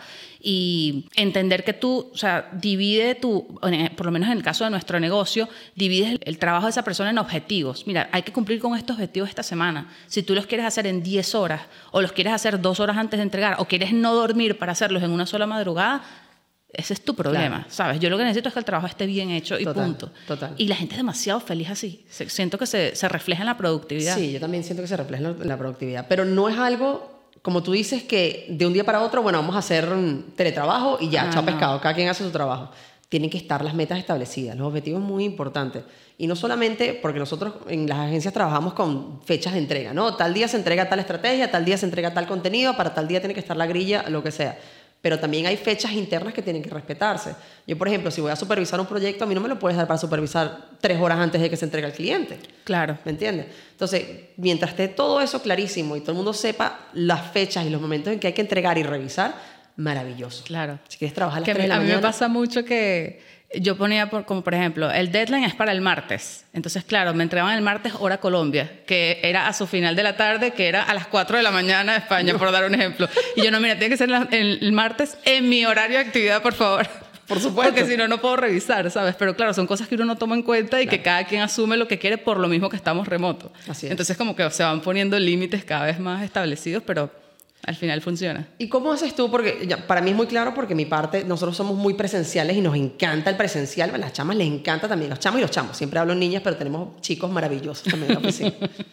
Y entender que tú, o sea, divide tu, por lo menos en el caso de nuestro negocio, divides el trabajo de esa persona en objetivos. Mira, hay que cumplir con estos objetivos esta semana. Si tú los quieres hacer en diez horas o los quieres hacer dos horas antes de entregar o quieres no dormir para hacerlos en una sola madrugada, ese es tu problema, claro. ¿sabes? Yo lo que necesito es que el trabajo esté bien hecho y total, punto. Total. Y la gente es demasiado feliz así. Siento que se, se refleja en la productividad. Sí, yo también siento que se refleja en la productividad. Pero no es algo, como tú dices, que de un día para otro, bueno, vamos a hacer teletrabajo y ya, ah, chao no. pescado, cada quien hace su trabajo. Tienen que estar las metas establecidas, los objetivos muy importantes. Y no solamente porque nosotros en las agencias trabajamos con fechas de entrega, ¿no? Tal día se entrega tal estrategia, tal día se entrega tal contenido, para tal día tiene que estar la grilla, lo que sea. Pero también hay fechas internas que tienen que respetarse. Yo, por ejemplo, si voy a supervisar un proyecto, a mí no me lo puedes dar para supervisar tres horas antes de que se entregue al cliente. Claro. ¿Me entiendes? Entonces, mientras esté todo eso clarísimo y todo el mundo sepa las fechas y los momentos en que hay que entregar y revisar, maravilloso. Claro. Si quieres trabajar a las que tres de la a mañana. A mí me pasa mucho que yo ponía, por, como por ejemplo, el deadline es para el martes. Entonces, claro, me entregaban el martes hora Colombia, que era a su final de la tarde, que era a las cuatro de la mañana de España, no. por dar un ejemplo. Y yo, no, mira, tiene que ser el, el martes en mi horario de actividad, por favor. Por supuesto. Porque si no, no puedo revisar, ¿sabes? Pero claro, son cosas que uno no toma en cuenta y claro. que cada quien asume lo que quiere por lo mismo que estamos remotos. Así es. Entonces, como que se van poniendo límites cada vez más establecidos, pero al final funciona. ¿Y cómo haces tú? Porque ya, para mí es muy claro porque mi parte, nosotros somos muy presenciales y nos encanta el presencial. A las chamas les encanta también, los chamos y los chamos. Siempre hablo en niñas, pero tenemos chicos maravillosos también en la oficina.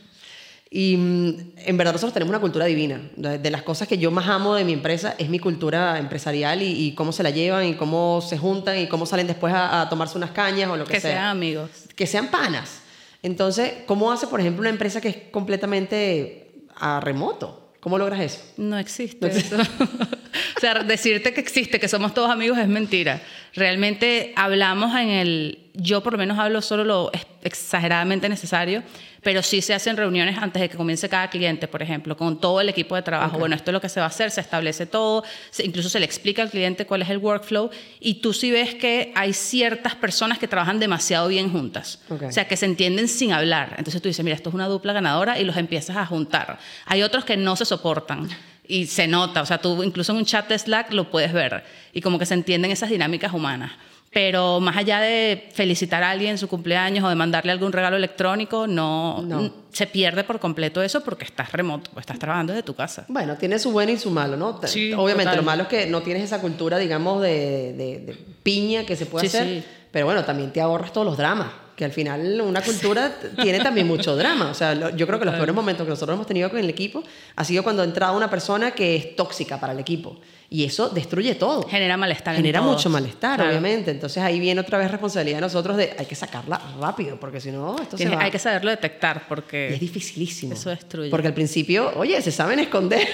Y en verdad nosotros tenemos una cultura divina. De las cosas que yo más amo de mi empresa es mi cultura empresarial y, y cómo se la llevan y cómo se juntan y cómo salen después a, a tomarse unas cañas o lo que, que sea. Que sean amigos. Que sean panas. Entonces, ¿cómo hace, por ejemplo, una empresa que es completamente a remoto? ¿Cómo logras eso? No existe, no existe. eso. O sea, decirte que existe, que somos todos amigos es mentira. Realmente hablamos en el... Yo por lo menos hablo solo lo exageradamente necesario, pero sí se hacen reuniones antes de que comience cada cliente, por ejemplo, con todo el equipo de trabajo. Okay. Bueno, esto es lo que se va a hacer, se establece todo, se, incluso se le explica al cliente cuál es el workflow, y tú sí ves que hay ciertas personas que trabajan demasiado bien juntas. Okay. O sea, que se entienden sin hablar. Entonces tú dices, mira, esto es una dupla ganadora, y los empiezas a juntar. Hay otros que no se soportan. Y se nota, o sea, tú incluso en un chat de Slack lo puedes ver, y como que se entienden esas dinámicas humanas. Pero más allá de felicitar a alguien en su cumpleaños o de mandarle algún regalo electrónico, no, no. se pierde por completo eso porque estás remoto, estás trabajando desde tu casa. Bueno, tiene su bueno y su malo, ¿no? Sí, obviamente, total. Lo malo es que no tienes esa cultura, digamos, de, de, de piña que se puede sí, hacer, sí. pero bueno, también te ahorras todos los dramas, que al final una cultura tiene también mucho drama. O sea, lo, yo creo que los peores momentos que nosotros hemos tenido con el equipo ha sido cuando ha entrado una persona que es tóxica para el equipo. Y eso destruye todo. Genera malestar. Genera en mucho todos. malestar, claro. obviamente. Entonces ahí viene otra vez responsabilidad de nosotros de hay que sacarla rápido, porque si no, esto Tienes, se va. Hay que saberlo detectar porque... Y es dificilísimo. Eso destruye. Porque al principio, oye, se saben esconder.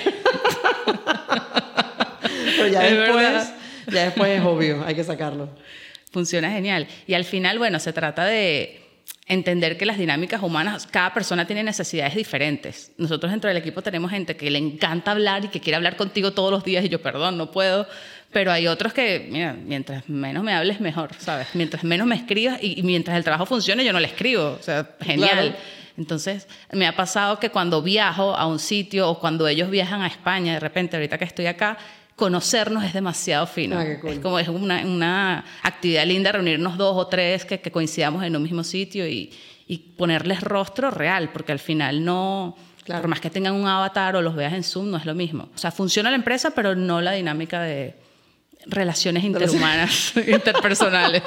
Pero ya es después, verdad. ya después es obvio, hay que sacarlo. Funciona genial. Y al final, bueno, se trata de entender que las dinámicas humanas, cada persona tiene necesidades diferentes. Nosotros dentro del equipo tenemos gente que le encanta hablar y que quiere hablar contigo todos los días y yo, perdón, no puedo. Pero hay otros que, mira, mientras menos me hables, mejor, ¿sabes? Mientras menos me escribas y, y mientras el trabajo funcione, yo no le escribo. O sea, genial. Claro. Entonces, me ha pasado que cuando viajo a un sitio o cuando ellos viajan a España, de repente, ahorita que estoy acá, conocernos es demasiado fino. Ah, qué cool. Es como es una, una actividad linda reunirnos dos o tres que, que coincidamos en un mismo sitio y, y ponerles rostro real, porque al final no... Claro. Por más que tengan un avatar o los veas en Zoom, no es lo mismo. O sea, funciona la empresa, pero no la dinámica de relaciones interhumanas, interpersonales.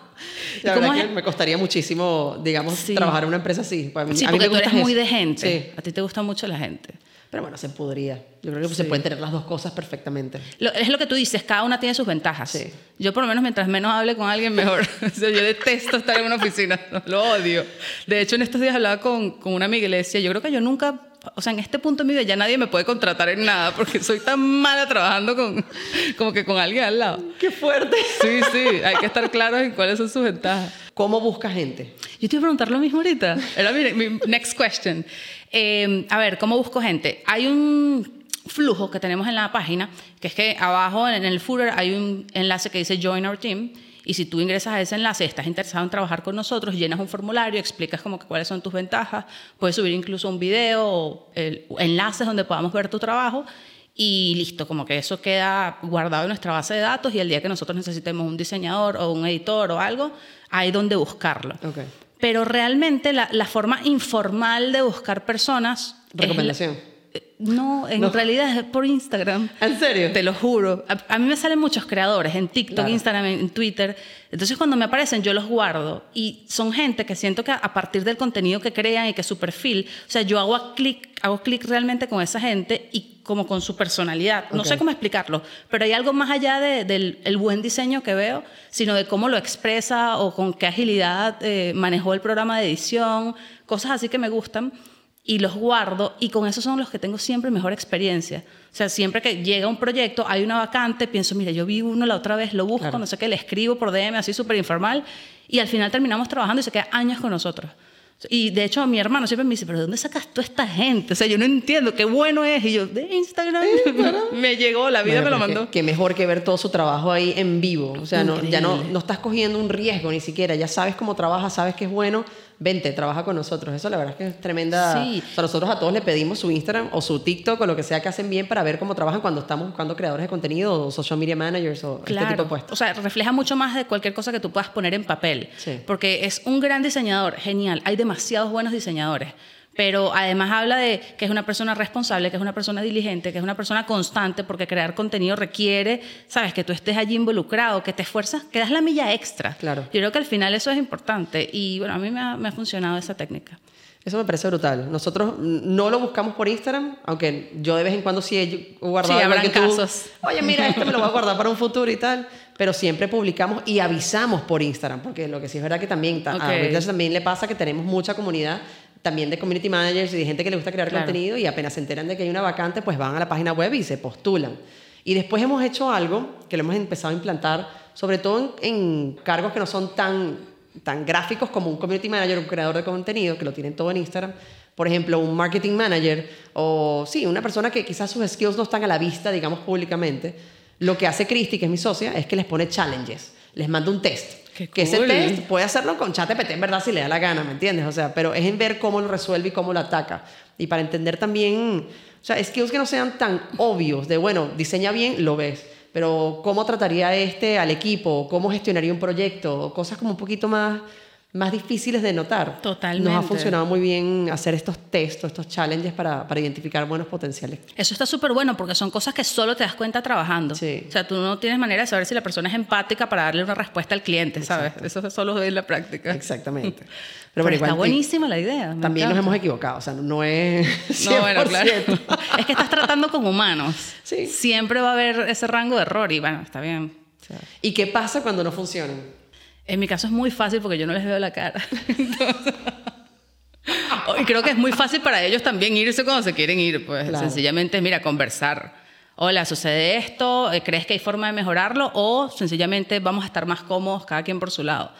La verdad es que me costaría muchísimo, digamos, sí. trabajar en una empresa así. A mí, sí, a mí porque me gusta tú eres muy eso. de gente. Sí. A ti te gusta mucho la gente. Pero bueno, se podría. Yo creo que sí. se pueden tener las dos cosas perfectamente. Lo, es lo que tú dices, cada una tiene sus ventajas. Sí. Yo por lo menos mientras menos hable con alguien, mejor. O sea, yo detesto estar en una oficina, lo odio. De hecho, en estos días hablaba con, con una amiga y le decía, yo creo que yo nunca... O sea, en este punto de mi vida ya nadie me puede contratar en nada porque soy tan mala trabajando con, como que con alguien al lado. ¡Qué fuerte! Sí, sí, hay que estar claros en cuáles son sus ventajas. ¿Cómo busca gente? Yo te iba a preguntar lo mismo ahorita. Era mi, mi next question. Eh, a ver, ¿cómo busco gente? Hay un flujo que tenemos en la página, que es que abajo en el footer hay un enlace que dice Join Our Team. Y si tú ingresas a ese enlace, estás interesado en trabajar con nosotros, llenas un formulario, explicas como que cuáles son tus ventajas, puedes subir incluso un video o el, enlaces donde podamos ver tu trabajo y listo, como que eso queda guardado en nuestra base de datos y el día que nosotros necesitemos un diseñador o un editor o algo, hay donde buscarlo. Okay. Pero realmente la, la forma informal de buscar personas... Recomendación. Es la, No, en no. realidad es por Instagram. ¿En serio? Te lo juro. A, a mí me salen muchos creadores en TikTok, claro. Instagram, en Twitter. Entonces, cuando me aparecen, yo los guardo. Y son gente que siento que a partir del contenido que crean y que su perfil... O sea, yo hago clic hago clic realmente con esa gente y como con su personalidad. Okay. No sé cómo explicarlo, pero hay algo más allá de, del el buen diseño que veo, sino de cómo lo expresa o con qué agilidad eh, manejó el programa de edición. Cosas así que me gustan. Y los guardo y con esos son los que tengo siempre mejor experiencia. O sea, siempre que llega un proyecto, hay una vacante, pienso, mira, yo vi uno la otra vez, lo busco, claro. no sé qué, le escribo por D M, así súper informal, y al final terminamos trabajando y se queda años con nosotros. Y de hecho, mi hermano siempre me dice, ¿pero de dónde sacas tú esta gente? O sea, yo no entiendo, qué bueno es. Y yo, de Instagram, me llegó, la vida bueno, me lo mandó. Que, que mejor que ver todo su trabajo ahí en vivo. O sea, no, ya no, no estás cogiendo un riesgo ni siquiera, ya sabes cómo trabaja, sabes que es bueno. Vente, trabaja con nosotros. Eso la verdad es que es tremenda... Sí. O sea, nosotros a todos le pedimos su Instagram o su TikTok o lo que sea que hacen bien para ver cómo trabajan cuando estamos buscando creadores de contenido o social media managers o claro. este tipo de puestos. O sea, refleja mucho más de cualquier cosa que tú puedas poner en papel. Sí. Porque es un gran diseñador, genial. Hay demasiados buenos diseñadores. Pero además habla de que es una persona responsable, que es una persona diligente, que es una persona constante, porque crear contenido requiere, sabes, que tú estés allí involucrado, que te esfuerzas, que das la milla extra. Claro. Yo creo que al final eso es importante y bueno, a mí me ha, me ha funcionado esa técnica. Eso me parece brutal. Nosotros no lo buscamos por Instagram, aunque yo de vez en cuando sí he guardado... Sí, habrán que tú, casos. Oye, mira, este me lo voy a guardar para un futuro y tal. Pero siempre publicamos y avisamos por Instagram, porque lo que sí es verdad que también okay. a Whiplash también le pasa que tenemos mucha comunidad también de community managers y de gente que le gusta crear claro. contenido y apenas se enteran de que hay una vacante, pues van a la página web y se postulan. Y después hemos hecho algo que lo hemos empezado a implantar, sobre todo en, en cargos que no son tan, tan gráficos como un community manager, un creador de contenido, que lo tienen todo en Instagram. Por ejemplo, un marketing manager o, sí, una persona que quizás sus skills no están a la vista, digamos, públicamente. Lo que hace Cristi, que es mi socia, es que les pone challenges. Les manda un test. Qué que cool. ese test puede hacerlo con ChatGPT, en verdad, si le da la gana, ¿me entiendes? O sea, pero es en ver cómo lo resuelve y cómo lo ataca. Y para entender también, o sea, skills que no sean tan obvios, de, bueno, diseña bien, lo ves, pero cómo trataría este al equipo, cómo gestionaría un proyecto, cosas como un poquito más, más difíciles de notar. Totalmente. Nos ha funcionado muy bien hacer estos tests, estos challenges para, para identificar buenos potenciales. Eso está súper bueno porque son cosas que solo te das cuenta trabajando. Sí. O sea, tú no tienes manera de saber si la persona es empática para darle una respuesta al cliente, ¿sabes? Exacto. Eso solo es en la práctica. Exactamente. Pero, Pero, bueno, está igual, buenísima la idea. me también encanta. nos hemos equivocado, o sea, no es cien No, por bueno, claro. ciento. Es que estás tratando con humanos. Sí. Siempre va a haber ese rango de error y bueno, está bien. O sea, ¿Y qué pasa cuando no funcionan? en mi caso es muy fácil porque yo no les veo la cara. Entonces, y creo que es muy fácil para ellos también irse cuando se quieren ir. Pues Claro. sencillamente, mira, conversar. Hola, sucede esto, ¿crees que hay forma de mejorarlo? O sencillamente vamos a estar más cómodos cada quien por su lado.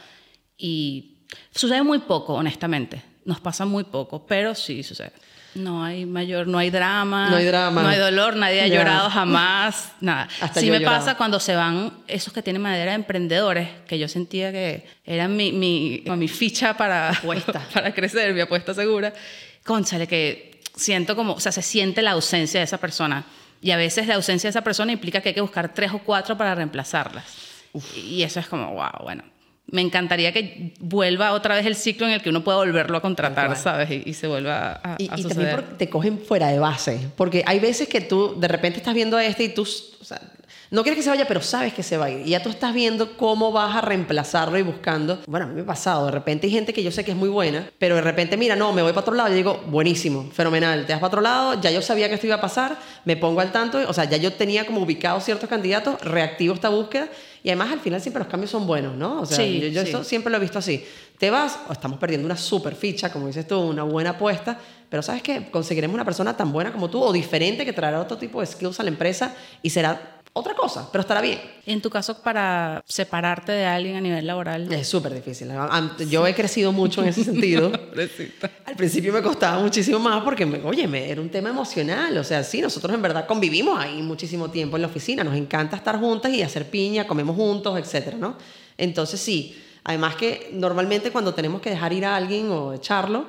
Y sucede muy poco, honestamente. Nos pasa muy poco, pero sí sucede. No hay mayor, no hay drama. No hay drama. No hay dolor, nadie ha Ya. llorado jamás, nada. Hasta sí yo he me llorado. pasa cuando se van esos que tienen madera de emprendedores, que yo sentía que eran mi, mi, mi ficha para, Apuesta. para crecer, mi apuesta segura. Cónchale, que siento como, o sea, se siente la ausencia de esa persona. Y a veces la ausencia de esa persona implica que hay que buscar tres o cuatro para reemplazarlas. Uf. Y eso es como, wow, bueno. Me encantaría que vuelva otra vez el ciclo en el que uno pueda volverlo a contratar, ¿sabes? Y, y se vuelva a, Y, a y suceder. también porque te cogen fuera de base. Porque hay veces que tú de repente estás viendo a este y tú, o sea, no quieres que se vaya, pero sabes que se va a ir. Y ya tú estás viendo cómo vas a reemplazarlo y buscando. Bueno, a mí me ha pasado. De repente hay gente que yo sé que es muy buena, pero de repente, mira, no, me voy para otro lado. Yo digo, buenísimo, fenomenal. Te vas para otro lado, ya yo sabía que esto iba a pasar, me pongo al tanto. O sea, ya yo tenía como ubicados ciertos candidatos, reactivo esta búsqueda. Y además, al final, siempre los cambios son buenos, ¿no? O sea, Sí, yo, yo sí. eso siempre lo he visto así. Te vas, o estamos perdiendo una super ficha, como dices tú, una buena apuesta, pero ¿sabes qué? Conseguiremos una persona tan buena como tú o diferente que traerá otro tipo de skills a la empresa y será otra cosa, pero estará bien. En tu caso, para separarte de alguien a nivel laboral. Es súper difícil. Yo he crecido mucho en ese sentido. Al principio me costaba muchísimo más porque, me, oye, me, era un tema emocional. O sea, sí, nosotros en verdad convivimos ahí muchísimo tiempo en la oficina. Nos encanta estar juntas y hacer piña, comemos juntos, etcétera, ¿no? Entonces, sí. Además que normalmente cuando tenemos que dejar ir a alguien o echarlo,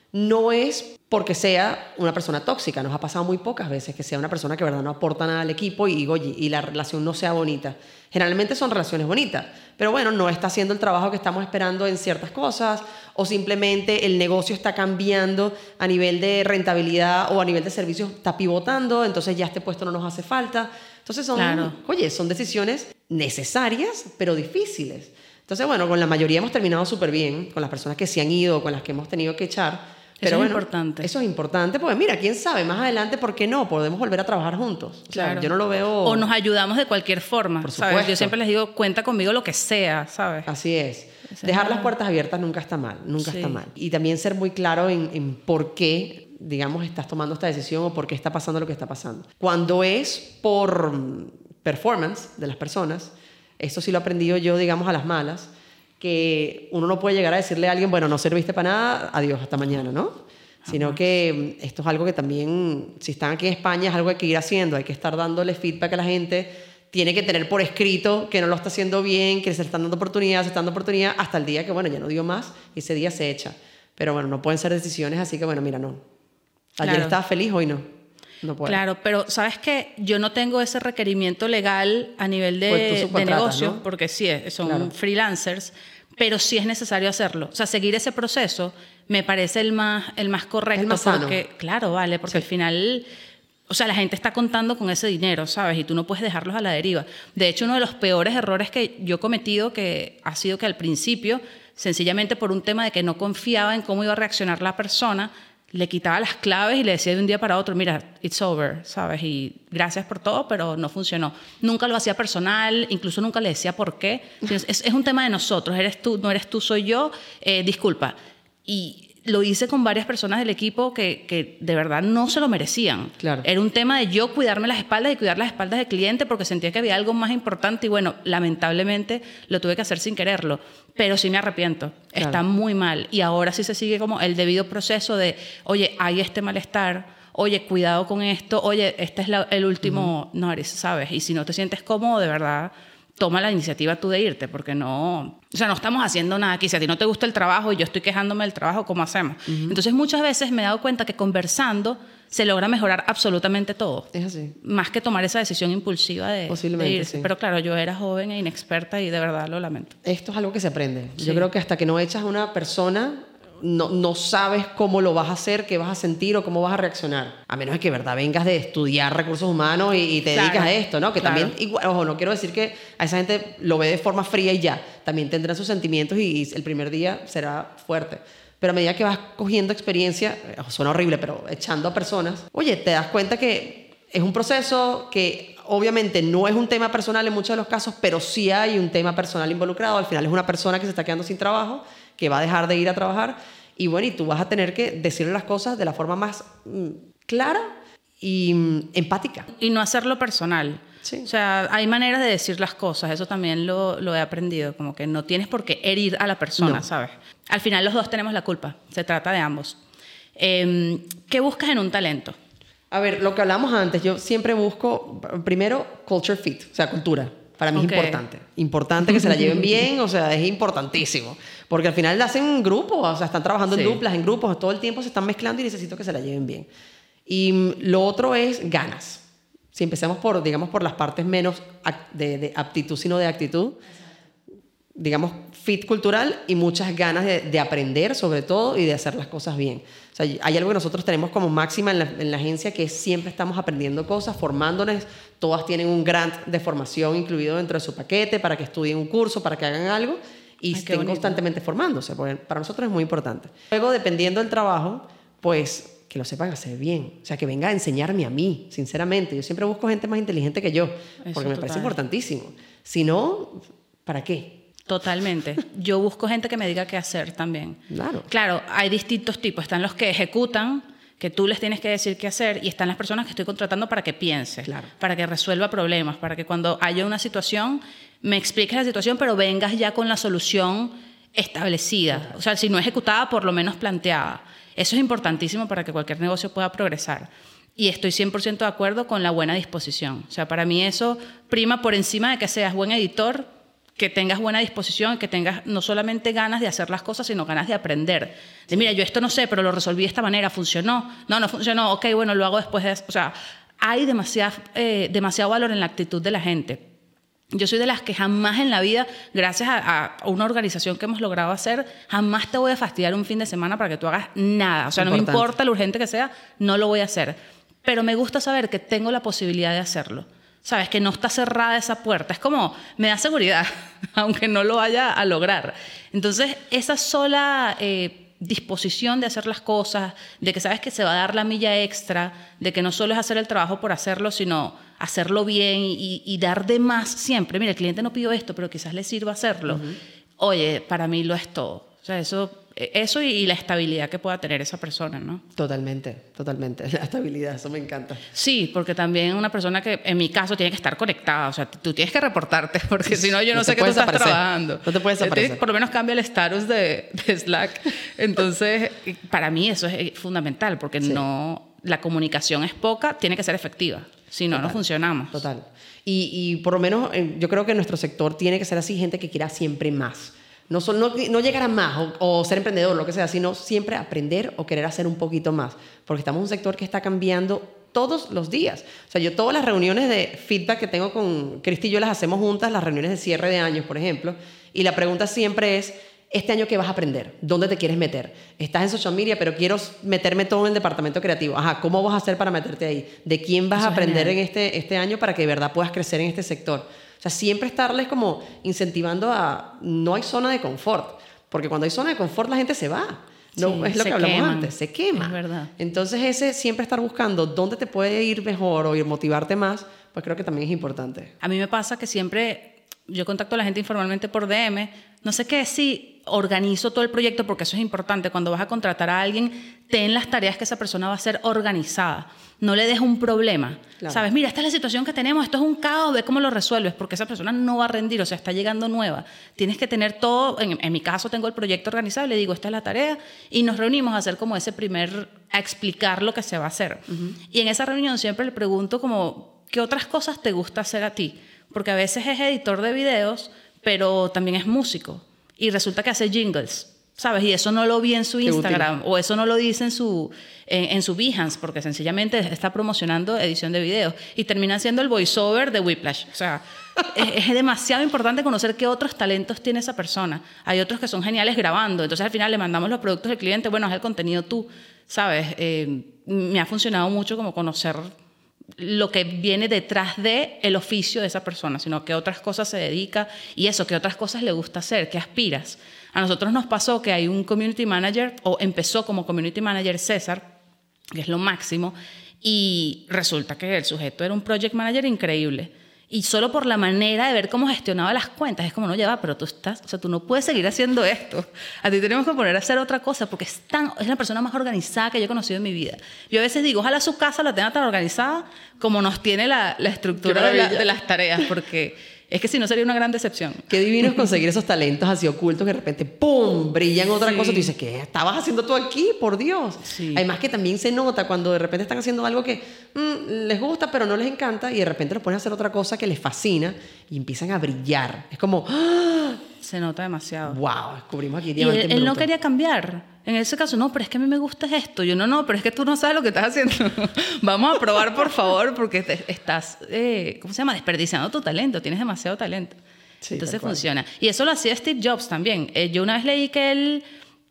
no es porque sea una persona tóxica. Nos ha pasado muy pocas veces que sea una persona que, verdad, no aporta nada al equipo y, oye, y la relación no sea bonita. Generalmente son relaciones bonitas, pero bueno, no está haciendo el trabajo que estamos esperando en ciertas cosas o simplemente el negocio está cambiando a nivel de rentabilidad o a nivel de servicios, está pivotando, entonces ya este puesto no nos hace falta. Entonces son, Claro. oye, son decisiones necesarias, pero difíciles. Entonces, bueno, con la mayoría hemos terminado súper bien, con las personas que se han ido, con las que hemos tenido que echar. Pero es bueno, importante. Eso es importante, porque mira, quién sabe, más adelante, ¿por qué no? Podemos volver a trabajar juntos. O sea, Claro. yo no lo veo... O nos ayudamos de cualquier forma, Por ¿sabes? supuesto. Yo siempre les digo, cuenta conmigo lo que sea, ¿sabes? Así es. Esa Dejar es las la- puertas abiertas nunca está mal, nunca Sí. está mal. Y también ser muy claro en, en por qué, digamos, estás tomando esta decisión o por qué está pasando lo que está pasando. Cuando es por mm, performance de las personas, esto sí lo he aprendido yo, digamos, a las malas, que uno no puede llegar a decirle a alguien, bueno, no serviste para nada, adiós, hasta mañana, ¿no? Sino que mm, esto es algo que también, si están aquí en España, es algo que hay que ir haciendo, hay que estar dándole feedback a la gente, tiene que tener por escrito que no lo está haciendo bien, que se le están dando oportunidades, se están dando oportunidades, hasta el día que, bueno, ya no dio más y ese día se echa. Pero bueno, no pueden ser decisiones, así que bueno, mira, no. Ayer Claro. estaba feliz, hoy no. No puede. Claro, pero ¿sabes qué? Yo no tengo ese requerimiento legal a nivel de, Pues tú de subcontratas, negocio, ¿no? porque sí, es- son Claro. freelancers, pero sí es necesario hacerlo. O sea, seguir ese proceso me parece el más, el más correcto. El más sano. Porque, claro, vale, porque Sí. al final... O sea, la gente está contando con ese dinero, ¿sabes? Y tú no puedes dejarlos a la deriva. De hecho, uno de los peores errores que yo he cometido que ha sido que al principio, sencillamente por un tema de que no confiaba en cómo iba a reaccionar la persona, le quitaba las claves y le decía de un día para otro, mira, it's over, ¿sabes? Y gracias por todo, pero no funcionó. Nunca lo hacía personal, incluso nunca le decía por qué. Es, es un tema de nosotros, eres tú, no eres tú, soy yo, eh, disculpa. Y lo hice con varias personas del equipo que, que de verdad no se lo merecían. Claro. Era un tema de yo cuidarme las espaldas y cuidar las espaldas del cliente porque sentía que había algo más importante y bueno, lamentablemente lo tuve que hacer sin quererlo, pero sí me arrepiento. Claro. Está muy mal y ahora sí se sigue como el debido proceso de, oye, hay este malestar, oye, cuidado con esto, oye, este es la, el último, uh-huh. no, ¿sabes? Y si no te sientes cómodo, de verdad, toma la iniciativa tú de irte, porque no... O sea, no estamos haciendo nada aquí. Si a ti no te gusta el trabajo y yo estoy quejándome del trabajo, ¿cómo hacemos? Uh-huh. Entonces, muchas veces me he dado cuenta que conversando se logra mejorar absolutamente todo. Es así. Más que tomar esa decisión impulsiva de, Posiblemente, de irse. Sí. Pero claro, yo era joven e inexperta y de verdad lo lamento. Esto es algo que se aprende. Sí. Yo creo que hasta que no echas a una persona... No, no sabes cómo lo vas a hacer, qué vas a sentir o cómo vas a reaccionar. A menos de que, verdad, vengas de estudiar recursos humanos y, y te claro, dedicas a esto, ¿no? Que claro. también, igual, ojo, no quiero decir que a esa gente lo ve de forma fría y ya. También tendrán sus sentimientos y, y el primer día será fuerte. Pero a medida que vas cogiendo experiencia, suena horrible, pero echando a personas, oye, te das cuenta que es un proceso que obviamente no es un tema personal en muchos de los casos, pero sí hay un tema personal involucrado. Al final es una persona que se está quedando sin trabajo, que va a dejar de ir a trabajar y bueno, y tú vas a tener que decirle las cosas de la forma más mm, clara y mm, empática. Y no hacerlo personal. Sí. O sea, hay maneras de decir las cosas, eso también lo, lo he aprendido, como que no tienes por qué herir a la persona, no. ¿sabes? Al final los dos tenemos la culpa, se trata de ambos. Eh, ¿Qué buscas en un talento? A ver, lo que hablamos antes, yo siempre busco, primero, culture fit, o sea, cultura. Para mí okay. es importante. Importante que se la lleven bien, o sea, es importantísimo. Porque al final hacen grupos, o sea, están trabajando sí. en duplas, en grupos, todo el tiempo se están mezclando y necesito que se la lleven bien. Y lo otro es ganas. Si empezamos por, digamos, por las partes menos de, de aptitud, sino de actitud, digamos, fit cultural y muchas ganas de, de aprender, sobre todo, y de hacer las cosas bien. O sea, hay algo que nosotros tenemos como máxima en la, en la agencia, que es siempre estamos aprendiendo cosas, formándonos. Todas tienen un grant de formación incluido dentro de su paquete para que estudien un curso, para que hagan algo y Ay, estén constantemente formándose, porque para nosotros es muy importante. Luego, dependiendo del trabajo, pues que lo sepan hacer bien. O sea, que venga a enseñarme a mí, sinceramente. Yo siempre busco gente más inteligente que yo, Eso porque me total. parece importantísimo. Si no, ¿para qué? Totalmente. Yo busco gente que me diga qué hacer también. Claro. Claro, hay distintos tipos. Están los que ejecutan, que tú les tienes que decir qué hacer, y están las personas que estoy contratando para que piense, claro. para que resuelva problemas, para que cuando haya una situación me expliques la situación, pero vengas ya con la solución establecida. Claro. O sea, si no ejecutada, por lo menos planteada. Eso es importantísimo para que cualquier negocio pueda progresar. Y estoy cien por ciento de acuerdo con la buena disposición. O sea, para mí eso prima por encima de que seas buen editor, que tengas buena disposición, que tengas no solamente ganas de hacer las cosas, sino ganas de aprender. De, mira, yo esto no sé, pero lo resolví de esta manera, ¿funcionó? No, no funcionó, ok, bueno, lo hago después de eso. O sea, hay demasiado, eh, demasiado valor en la actitud de la gente. Yo soy de las que jamás en la vida, gracias a, a una organización que hemos logrado hacer, jamás te voy a fastidiar un fin de semana para que tú hagas nada. O sea, Importante. No me importa lo urgente que sea, no lo voy a hacer. Pero me gusta saber que tengo la posibilidad de hacerlo. ¿Sabes? Que no está cerrada esa puerta. Es como, me da seguridad, aunque no lo vaya a lograr. Entonces, esa sola eh, disposición de hacer las cosas, de que sabes que se va a dar la milla extra, de que no solo es hacer el trabajo por hacerlo, sino hacerlo bien y, y dar de más siempre. Mira, el cliente no pidió esto, pero quizás le sirva hacerlo. Uh-huh. Oye, para mí lo es todo. O sea, eso... Eso y la estabilidad que pueda tener esa persona, ¿no? Totalmente, totalmente. La estabilidad, eso me encanta. Sí, porque también una persona que, en mi caso, tiene que estar conectada. O sea, tú tienes que reportarte, porque si no, yo no, no sé qué tú estás trabajando. No te puedes desaparecer. Por lo menos cambia el estatus de, de Slack. Entonces, para mí eso es fundamental, porque sí. no, la comunicación es poca, tiene que ser efectiva. Si no, Total. no funcionamos. Total. Y, y por lo menos, yo creo que nuestro sector tiene que ser así, gente que quiera siempre más. No, no, no llegar a más o, o ser emprendedor, lo que sea, sino siempre aprender o querer hacer un poquito más. Porque estamos en un sector que está cambiando todos los días. O sea, yo todas las reuniones de feedback que tengo con Cristi y yo las hacemos juntas, las reuniones de cierre de años, por ejemplo, y la pregunta siempre es, ¿este año qué vas a aprender? ¿Dónde te quieres meter? Estás en social media, pero quiero meterme todo en el departamento creativo. Ajá, ¿cómo vas a hacer para meterte ahí? ¿De quién vas Eso a aprender en este, este año para que de verdad puedas crecer en este sector? O sea, siempre estarles como incentivando a... No hay zona de confort, porque cuando hay zona de confort la gente se va. No, sí, es lo que hablamos queman. antes, se quema. Es verdad. Entonces ese siempre estar buscando dónde te puede ir mejor o ir motivarte más, pues creo que también es importante. A mí me pasa que siempre yo contacto a la gente informalmente por D M, no sé qué, si organizo todo el proyecto, porque eso es importante. Cuando vas a contratar a alguien, ten las tareas que esa persona va a hacer organizada. No le des un problema. Claro. ¿Sabes? Mira, esta es la situación que tenemos, esto es un caos, ve cómo lo resuelves, porque esa persona no va a rendir, o sea, está llegando nueva. Tienes que tener todo, en, en mi caso tengo el proyecto organizado, le digo, esta es la tarea, y nos reunimos a hacer como ese primer, a explicar lo que se va a hacer. Uh-huh. Y en esa reunión siempre le pregunto como, ¿qué otras cosas te gusta hacer a ti? Porque a veces es editor de videos, pero también es músico. Y resulta que hace jingles, ¿sabes? Y eso no lo vi en su Instagram, o eso no lo dice en su, en, en su Behance, porque sencillamente está promocionando edición de videos. Y termina siendo el voiceover de Whiplash. O sea, es, es demasiado importante conocer qué otros talentos tiene esa persona. Hay otros que son geniales grabando. Entonces, al final le mandamos los productos al cliente. Bueno, haz el contenido tú, ¿sabes? Eh, me ha funcionado mucho como conocer lo que viene detrás de el oficio de esa persona, sino que otras cosas se dedica y eso, que otras cosas le gusta hacer, que aspiras. A nosotros nos pasó que hay un community manager, o empezó como community manager César, que es lo máximo, y resulta que el sujeto era un project manager increíble. Y solo por la manera de ver cómo gestionaba las cuentas, es como, no, ya va, pero tú estás, o sea, tú no puedes seguir haciendo esto. A ti tenemos que poner a hacer otra cosa, porque es, tan, es la persona más organizada que yo he conocido en mi vida. Yo a veces digo, ojalá su casa la tenga tan organizada como nos tiene la, la estructura de, la, de las tareas, porque es que si no sería una gran decepción. Qué divino es conseguir esos talentos así ocultos que de repente, ¡pum!, brillan otra sí. cosa. Tú dices, ¿qué estabas haciendo tú aquí? Por Dios. Sí. Además que también se nota cuando de repente están haciendo algo que mmm, les gusta, pero no les encanta, y de repente los ponen a hacer otra cosa que les fascina y empiezan a brillar. Es como, ¡ah! Se nota demasiado. ¡Wow! Descubrimos aquí Y diamante él, en él no bruto. quería cambiar. En ese caso, no, pero es que a mí me gusta esto. Yo, no, no, pero es que tú no sabes lo que estás haciendo. Vamos a probar, por favor, porque te, estás, eh, ¿cómo se llama? Desperdiciando tu talento. Tienes demasiado talento. Sí, entonces funciona. Y eso lo hacía Steve Jobs también. Eh, yo una vez leí que él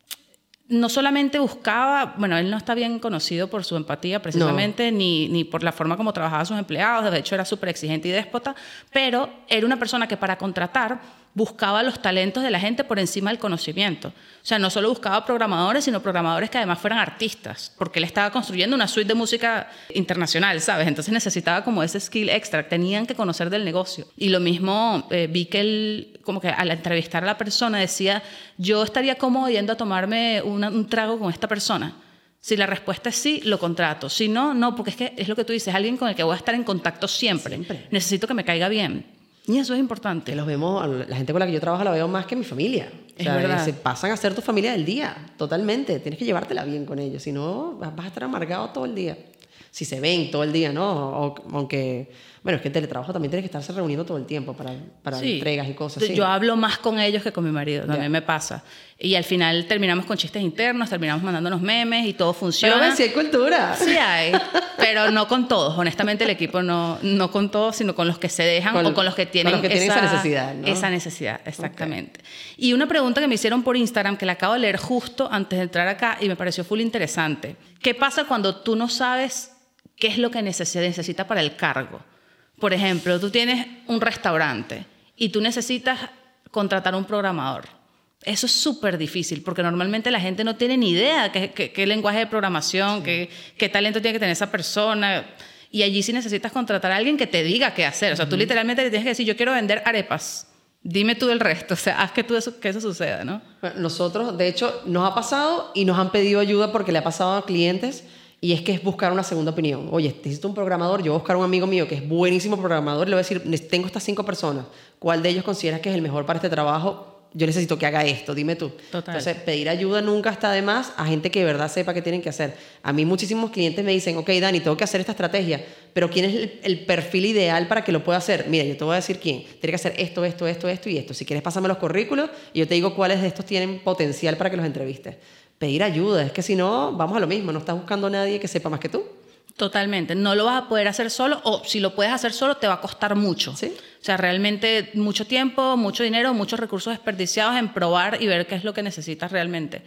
no solamente buscaba, bueno, él no está bien conocido por su empatía precisamente, no. ni, ni por la forma como trabajaba a sus empleados, de hecho era súper exigente y déspota, pero era una persona que para contratar buscaba los talentos de la gente por encima del conocimiento. O sea, no solo buscaba programadores, sino programadores que además fueran artistas, porque él estaba construyendo una suite de música internacional, ¿sabes? Entonces necesitaba como ese skill extra, tenían que conocer del negocio. Y lo mismo, eh, vi que él, como que al entrevistar a la persona decía, yo estaría cómodo yendo a tomarme una, un trago con esta persona. Si la respuesta es sí, lo contrato. Si no, no, porque es que es lo que tú dices, alguien con el que voy a estar en contacto siempre. siempre. Necesito que me caiga bien. Y eso es importante. Que los vemos, la gente con la que yo trabajo la veo más que mi familia. Es o sea, verdad. Se pasan a ser tu familia del día, totalmente. Tienes que llevártela bien con ellos, si no vas a estar amargado todo el día. Si se ven todo el día, ¿no? O, aunque, bueno, es que el teletrabajo también tienes que estarse reuniendo todo el tiempo para, para sí. entregas y cosas. Sí. Yo hablo más con ellos que con mi marido, también yeah. me pasa. Y al final terminamos con chistes internos, terminamos mandándonos memes y todo funciona. Pero ven, sí hay cultura. Sí hay, pero no con todos. Honestamente, el equipo no, no con todos, sino con los que se dejan con, o con los que tienen, con los que esa, tienen esa necesidad, ¿no? Esa necesidad, exactamente. Okay. Y una pregunta que me hicieron por Instagram, que la acabo de leer justo antes de entrar acá y me pareció full interesante. ¿Qué pasa cuando tú no sabes qué es lo que necesita para el cargo? Por ejemplo, tú tienes un restaurante y tú necesitas contratar un programador. Eso es súper difícil porque normalmente la gente no tiene ni idea de qué, qué, qué lenguaje de programación, sí. qué, qué talento tiene que tener esa persona. Y allí sí necesitas contratar a alguien que te diga qué hacer. O sea, uh-huh. tú literalmente le tienes que decir, yo quiero vender arepas. Dime tú el resto, o sea, haz que, tú eso, que eso suceda, ¿no? Bueno, nosotros, de hecho, nos ha pasado y nos han pedido ayuda porque le ha pasado a clientes. Y es que es buscar una segunda opinión. Oye, necesito un programador. Yo voy a buscar a un amigo mío que es buenísimo programador. Le voy a decir, tengo estas cinco personas. ¿Cuál de ellos consideras que es el mejor para este trabajo? Yo necesito que haga esto. Dime tú. Total. Entonces, pedir ayuda nunca está de más a gente que de verdad sepa qué tienen que hacer. A mí muchísimos clientes me dicen, ok, Dani, tengo que hacer esta estrategia. Pero ¿quién es el, el perfil ideal para que lo pueda hacer? Mira, yo te voy a decir quién. Tiene que hacer esto, esto, esto, esto y esto. Si quieres, pásame los currículos y yo te digo cuáles de estos tienen potencial para que los entrevistes. Pedir ayuda, es que si no, vamos a lo mismo, no estás buscando a nadie que sepa más que tú. Totalmente, no lo vas a poder hacer solo, o si lo puedes hacer solo te va a costar mucho. ¿Sí? O sea, realmente mucho tiempo, mucho dinero, muchos recursos desperdiciados en probar y ver qué es lo que necesitas realmente.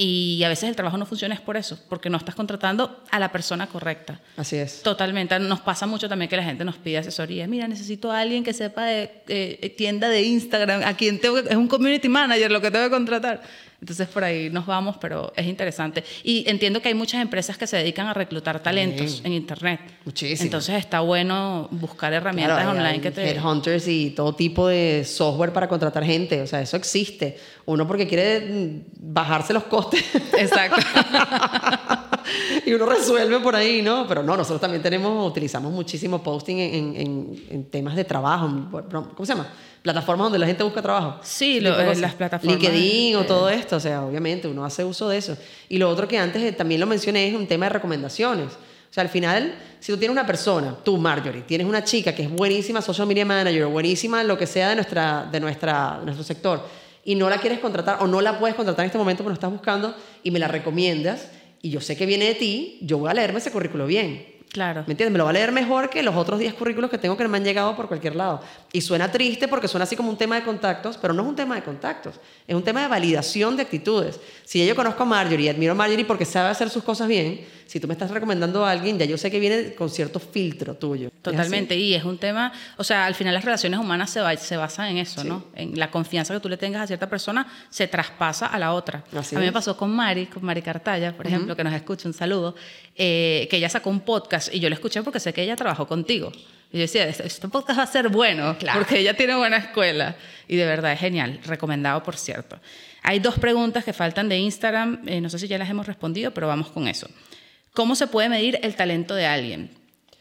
Y a veces el trabajo no funciona es por eso, porque no estás contratando a la persona correcta. Así es. Totalmente. Nos pasa mucho también que la gente nos pide asesoría. Mira, necesito a alguien que sepa de eh, tienda de Instagram, a quien tengo, es un community manager lo que tengo que contratar. Entonces por ahí nos vamos, pero es interesante. Y entiendo que hay muchas empresas que se dedican a reclutar talentos sí. en internet. Muchísimo. Entonces está bueno buscar herramientas claro, hay, online hay que te... headhunters y todo tipo de software para contratar gente. O sea, eso existe. Uno porque quiere bajarse los costes. Exacto. Y uno resuelve por ahí, ¿no? Pero no, nosotros también tenemos, utilizamos muchísimo posting en, en, en temas de trabajo. ¿Cómo se llama? Plataformas donde la gente busca trabajo. Sí, lo, eh, las plataformas. LinkedIn eh, o todo esto. O sea, obviamente uno hace uso de eso. Y lo otro que antes también lo mencioné es un tema de recomendaciones. O sea, al final, si tú tienes una persona, tú, Marjorie, tienes una chica que es buenísima social media manager o buenísima lo que sea de, nuestra, de, nuestra, de nuestro sector y no la quieres contratar o no la puedes contratar en este momento porque no estás buscando y me la recomiendas y yo sé que viene de ti, yo voy a leerme ese currículo bien. Claro. ¿Me entiendes? Me lo va a leer mejor que los otros diez currículos que tengo que me han llegado por cualquier lado. Y suena triste porque suena así como un tema de contactos, pero no es un tema de contactos. Es un tema de validación de actitudes. Si yo conozco a Marjorie y admiro a Marjorie porque sabe hacer sus cosas bien, si tú me estás recomendando a alguien, ya yo sé que viene con cierto filtro tuyo. Totalmente. ¿Es y es un tema... O sea, al final las relaciones humanas se, va, se basan en eso, sí. ¿no? En la confianza que tú le tengas a cierta persona se traspasa a la otra. Así a mí es. me pasó con Mari, con Mari Cartaya, por uh-huh. ejemplo, que nos escucha, un saludo, eh, que ella sacó un podcast y yo lo escuché porque sé que ella trabajó contigo. Y yo decía, este, este podcast va a ser bueno, claro. porque ella tiene buena escuela. Y de verdad es genial, recomendado, por cierto. Hay dos preguntas que faltan de Instagram, eh, no sé si ya las hemos respondido, pero vamos con eso. ¿Cómo se puede medir el talento de alguien?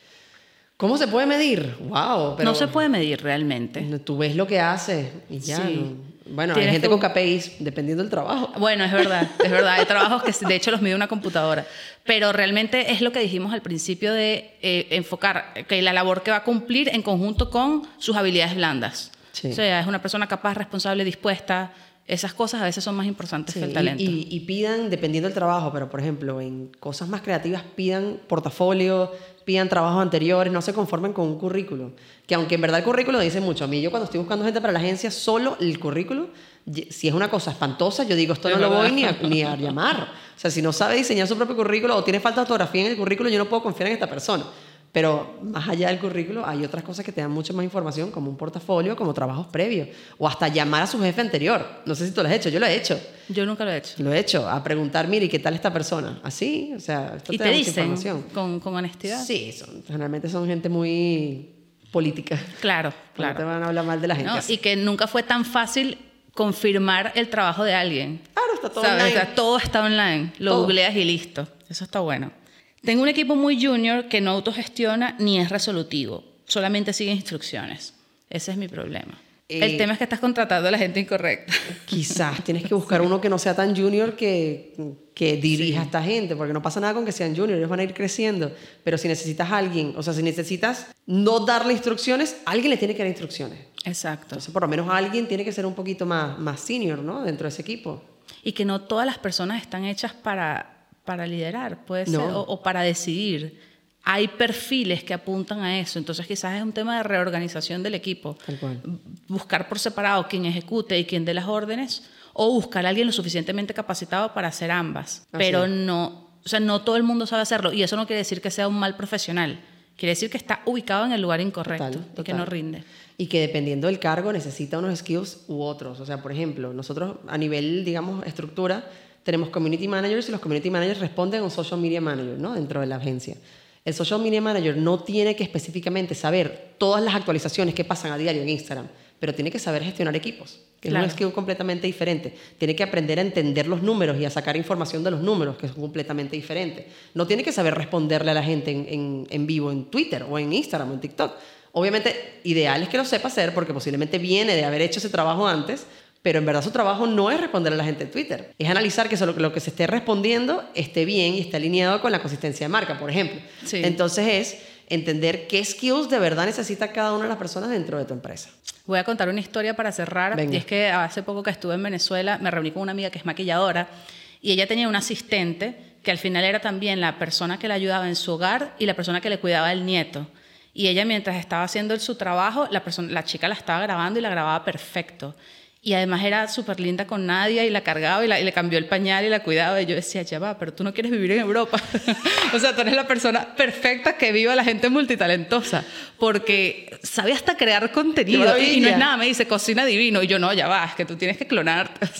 ¿Cómo se puede medir? Wow, pero no se puede medir realmente. Tú ves lo que hace y ya. Sí. No. Bueno, hay gente que... con K P Is, dependiendo del trabajo. Bueno, es verdad, es verdad. Hay trabajos que de hecho los mide una computadora. Pero realmente es lo que dijimos al principio de eh, enfocar que la labor que va a cumplir en conjunto con sus habilidades blandas. Sí. O sea, es una persona capaz, responsable, dispuesta. Esas cosas a veces son más importantes sí, que el talento. Y, y, y pidan, dependiendo del trabajo, pero por ejemplo, en cosas más creativas, pidan portafolio, pidan trabajos anteriores, no se conformen con un currículo. Que aunque en verdad el currículo dice mucho. A mí, yo cuando estoy buscando gente para la agencia, solo el currículo, si es una cosa espantosa, yo digo, esto no lo voy ni a, ni a llamar. O sea, si no sabe diseñar su propio currículo o tiene falta de ortografía en el currículo, yo no puedo confiar en esta persona. Pero más allá del currículo hay otras cosas que te dan mucha más información, como un portafolio, como trabajos previos, o hasta llamar a su jefe anterior. No sé si tú lo has hecho, yo lo he hecho. Yo nunca lo he hecho. Lo he hecho, a preguntar, mire, ¿qué tal esta persona? Así, o sea, esto ¿Y te, te da dicen mucha información. Con, con honestidad? Sí, son, generalmente son gente muy política. Claro, claro. No te van a hablar mal de la gente. ¿No? Y que nunca fue tan fácil confirmar el trabajo de alguien. Claro, está todo ¿sabes? online. O sea, todo está online, lo todo. Googleas y listo. Eso está bueno. Tengo un equipo muy junior que no autogestiona ni es resolutivo, solamente sigue instrucciones. Ese es mi problema. Eh, el tema es que estás contratando a la gente incorrecta. Quizás tienes que buscar uno que no sea tan junior que, que dirija sí. a esta gente, porque no pasa nada con que sean junior, ellos van a ir creciendo. Pero si necesitas a alguien, o sea, si necesitas no darle instrucciones, alguien le tiene que dar instrucciones. Exacto. Entonces, por lo menos alguien tiene que ser un poquito más, más senior, ¿no? Dentro de ese equipo. Y que no todas las personas están hechas para... para liderar, puede ser, no. o, o para decidir. Hay perfiles que apuntan a eso, entonces quizás es un tema de reorganización del equipo. Tal cual. Buscar por separado quién ejecute y quién dé las órdenes, o buscar a alguien lo suficientemente capacitado para hacer ambas. Así Pero es. no, o sea, no todo el mundo sabe hacerlo, y eso no quiere decir que sea un mal profesional. Quiere decir que está ubicado en el lugar incorrecto total, total. y que no rinde. Y que dependiendo del cargo necesita unos skills u otros. O sea, por ejemplo, nosotros a nivel, digamos, estructura, tenemos community managers y los community managers responden a un social media manager, ¿no? Dentro de la agencia. El social media manager no tiene que específicamente saber todas las actualizaciones que pasan a diario en Instagram, pero tiene que saber gestionar equipos, que claro. es un skill completamente diferente. Tiene que aprender a entender los números y a sacar información de los números, que son completamente diferentes. No tiene que saber responderle a la gente en, en, en vivo en Twitter o en Instagram o en TikTok. Obviamente, ideal es que lo sepa hacer porque posiblemente viene de haber hecho ese trabajo antes, pero en verdad su trabajo no es responder a la gente en Twitter. Es analizar que eso, lo que se esté respondiendo esté bien y esté alineado con la consistencia de marca, por ejemplo. Sí. Entonces es entender qué skills de verdad necesita cada una de las personas dentro de tu empresa. Voy a contar una historia para cerrar. Venga. Y es que hace poco que estuve en Venezuela, me reuní con una amiga que es maquilladora y ella tenía un asistente que al final era también la persona que la ayudaba en su hogar y la persona que le cuidaba al nieto. Y ella, mientras estaba haciendo su trabajo, la, persona, la chica la estaba grabando y la grababa perfecto. Y además era súper linda con Nadia y la cargaba y, la, y le cambió el pañal y la cuidaba. Y yo decía, ya va, pero tú no quieres vivir en Europa. O sea, tú eres la persona perfecta que viva la gente multitalentosa. Porque sabe hasta crear contenido. Y, y no es nada, me dice, cocina divino. Y yo, no, ya va, es que tú tienes que clonarte.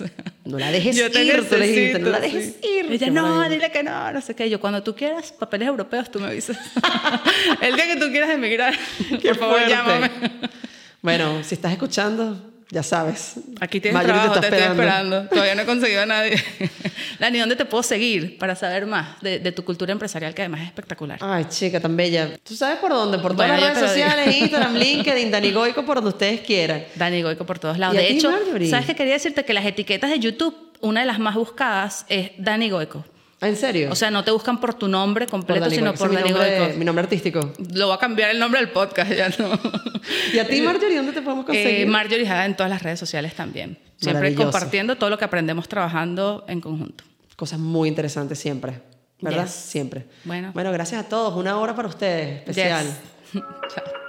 no la dejes Yo te ir, tú le dijiste, necesito, no la dejes sí. ir. Ella, Qué no, maravilla. dile que no, no sé qué. Yo, cuando tú quieras papeles europeos, tú me avisas. El día que tú quieras emigrar, Qué por favor, fuerte. llámame. Bueno, si estás escuchando, ya sabes. Aquí tienes Marjorie trabajo, te te, está estoy esperando. Todavía no he conseguido a nadie. Dani, ¿dónde te puedo seguir para saber más de, de tu cultura empresarial, que además es espectacular? Ay, chica, tan bella. ¿Tú sabes por dónde? Por todas Bueno, yo las te redes lo digo. sociales, Instagram, LinkedIn, Dani Goico, por donde ustedes quieran. Dani Goico por todos lados. ¿Y a De ti, hecho, Marjorie? ¿sabes qué? Quería decirte que las etiquetas de YouTube, una de las más buscadas es Dani Goico. ¿En serio? O sea, no te buscan por tu nombre por completo, Dani sino Goico. por Ese es Dani mi nombre, Goico. mi nombre artístico. Lo voy a cambiar el nombre del podcast, ya no. ¿Y a ti, Marjorie, dónde te podemos conseguir? Eh, Marjorie Haga en todas las redes sociales también. Siempre Maravilloso. compartiendo todo lo que aprendemos trabajando en conjunto. Cosas muy interesantes siempre, ¿verdad? Yes. Siempre. Bueno. Bueno, gracias a todos. Una hora para ustedes, especial. Yes. Chao.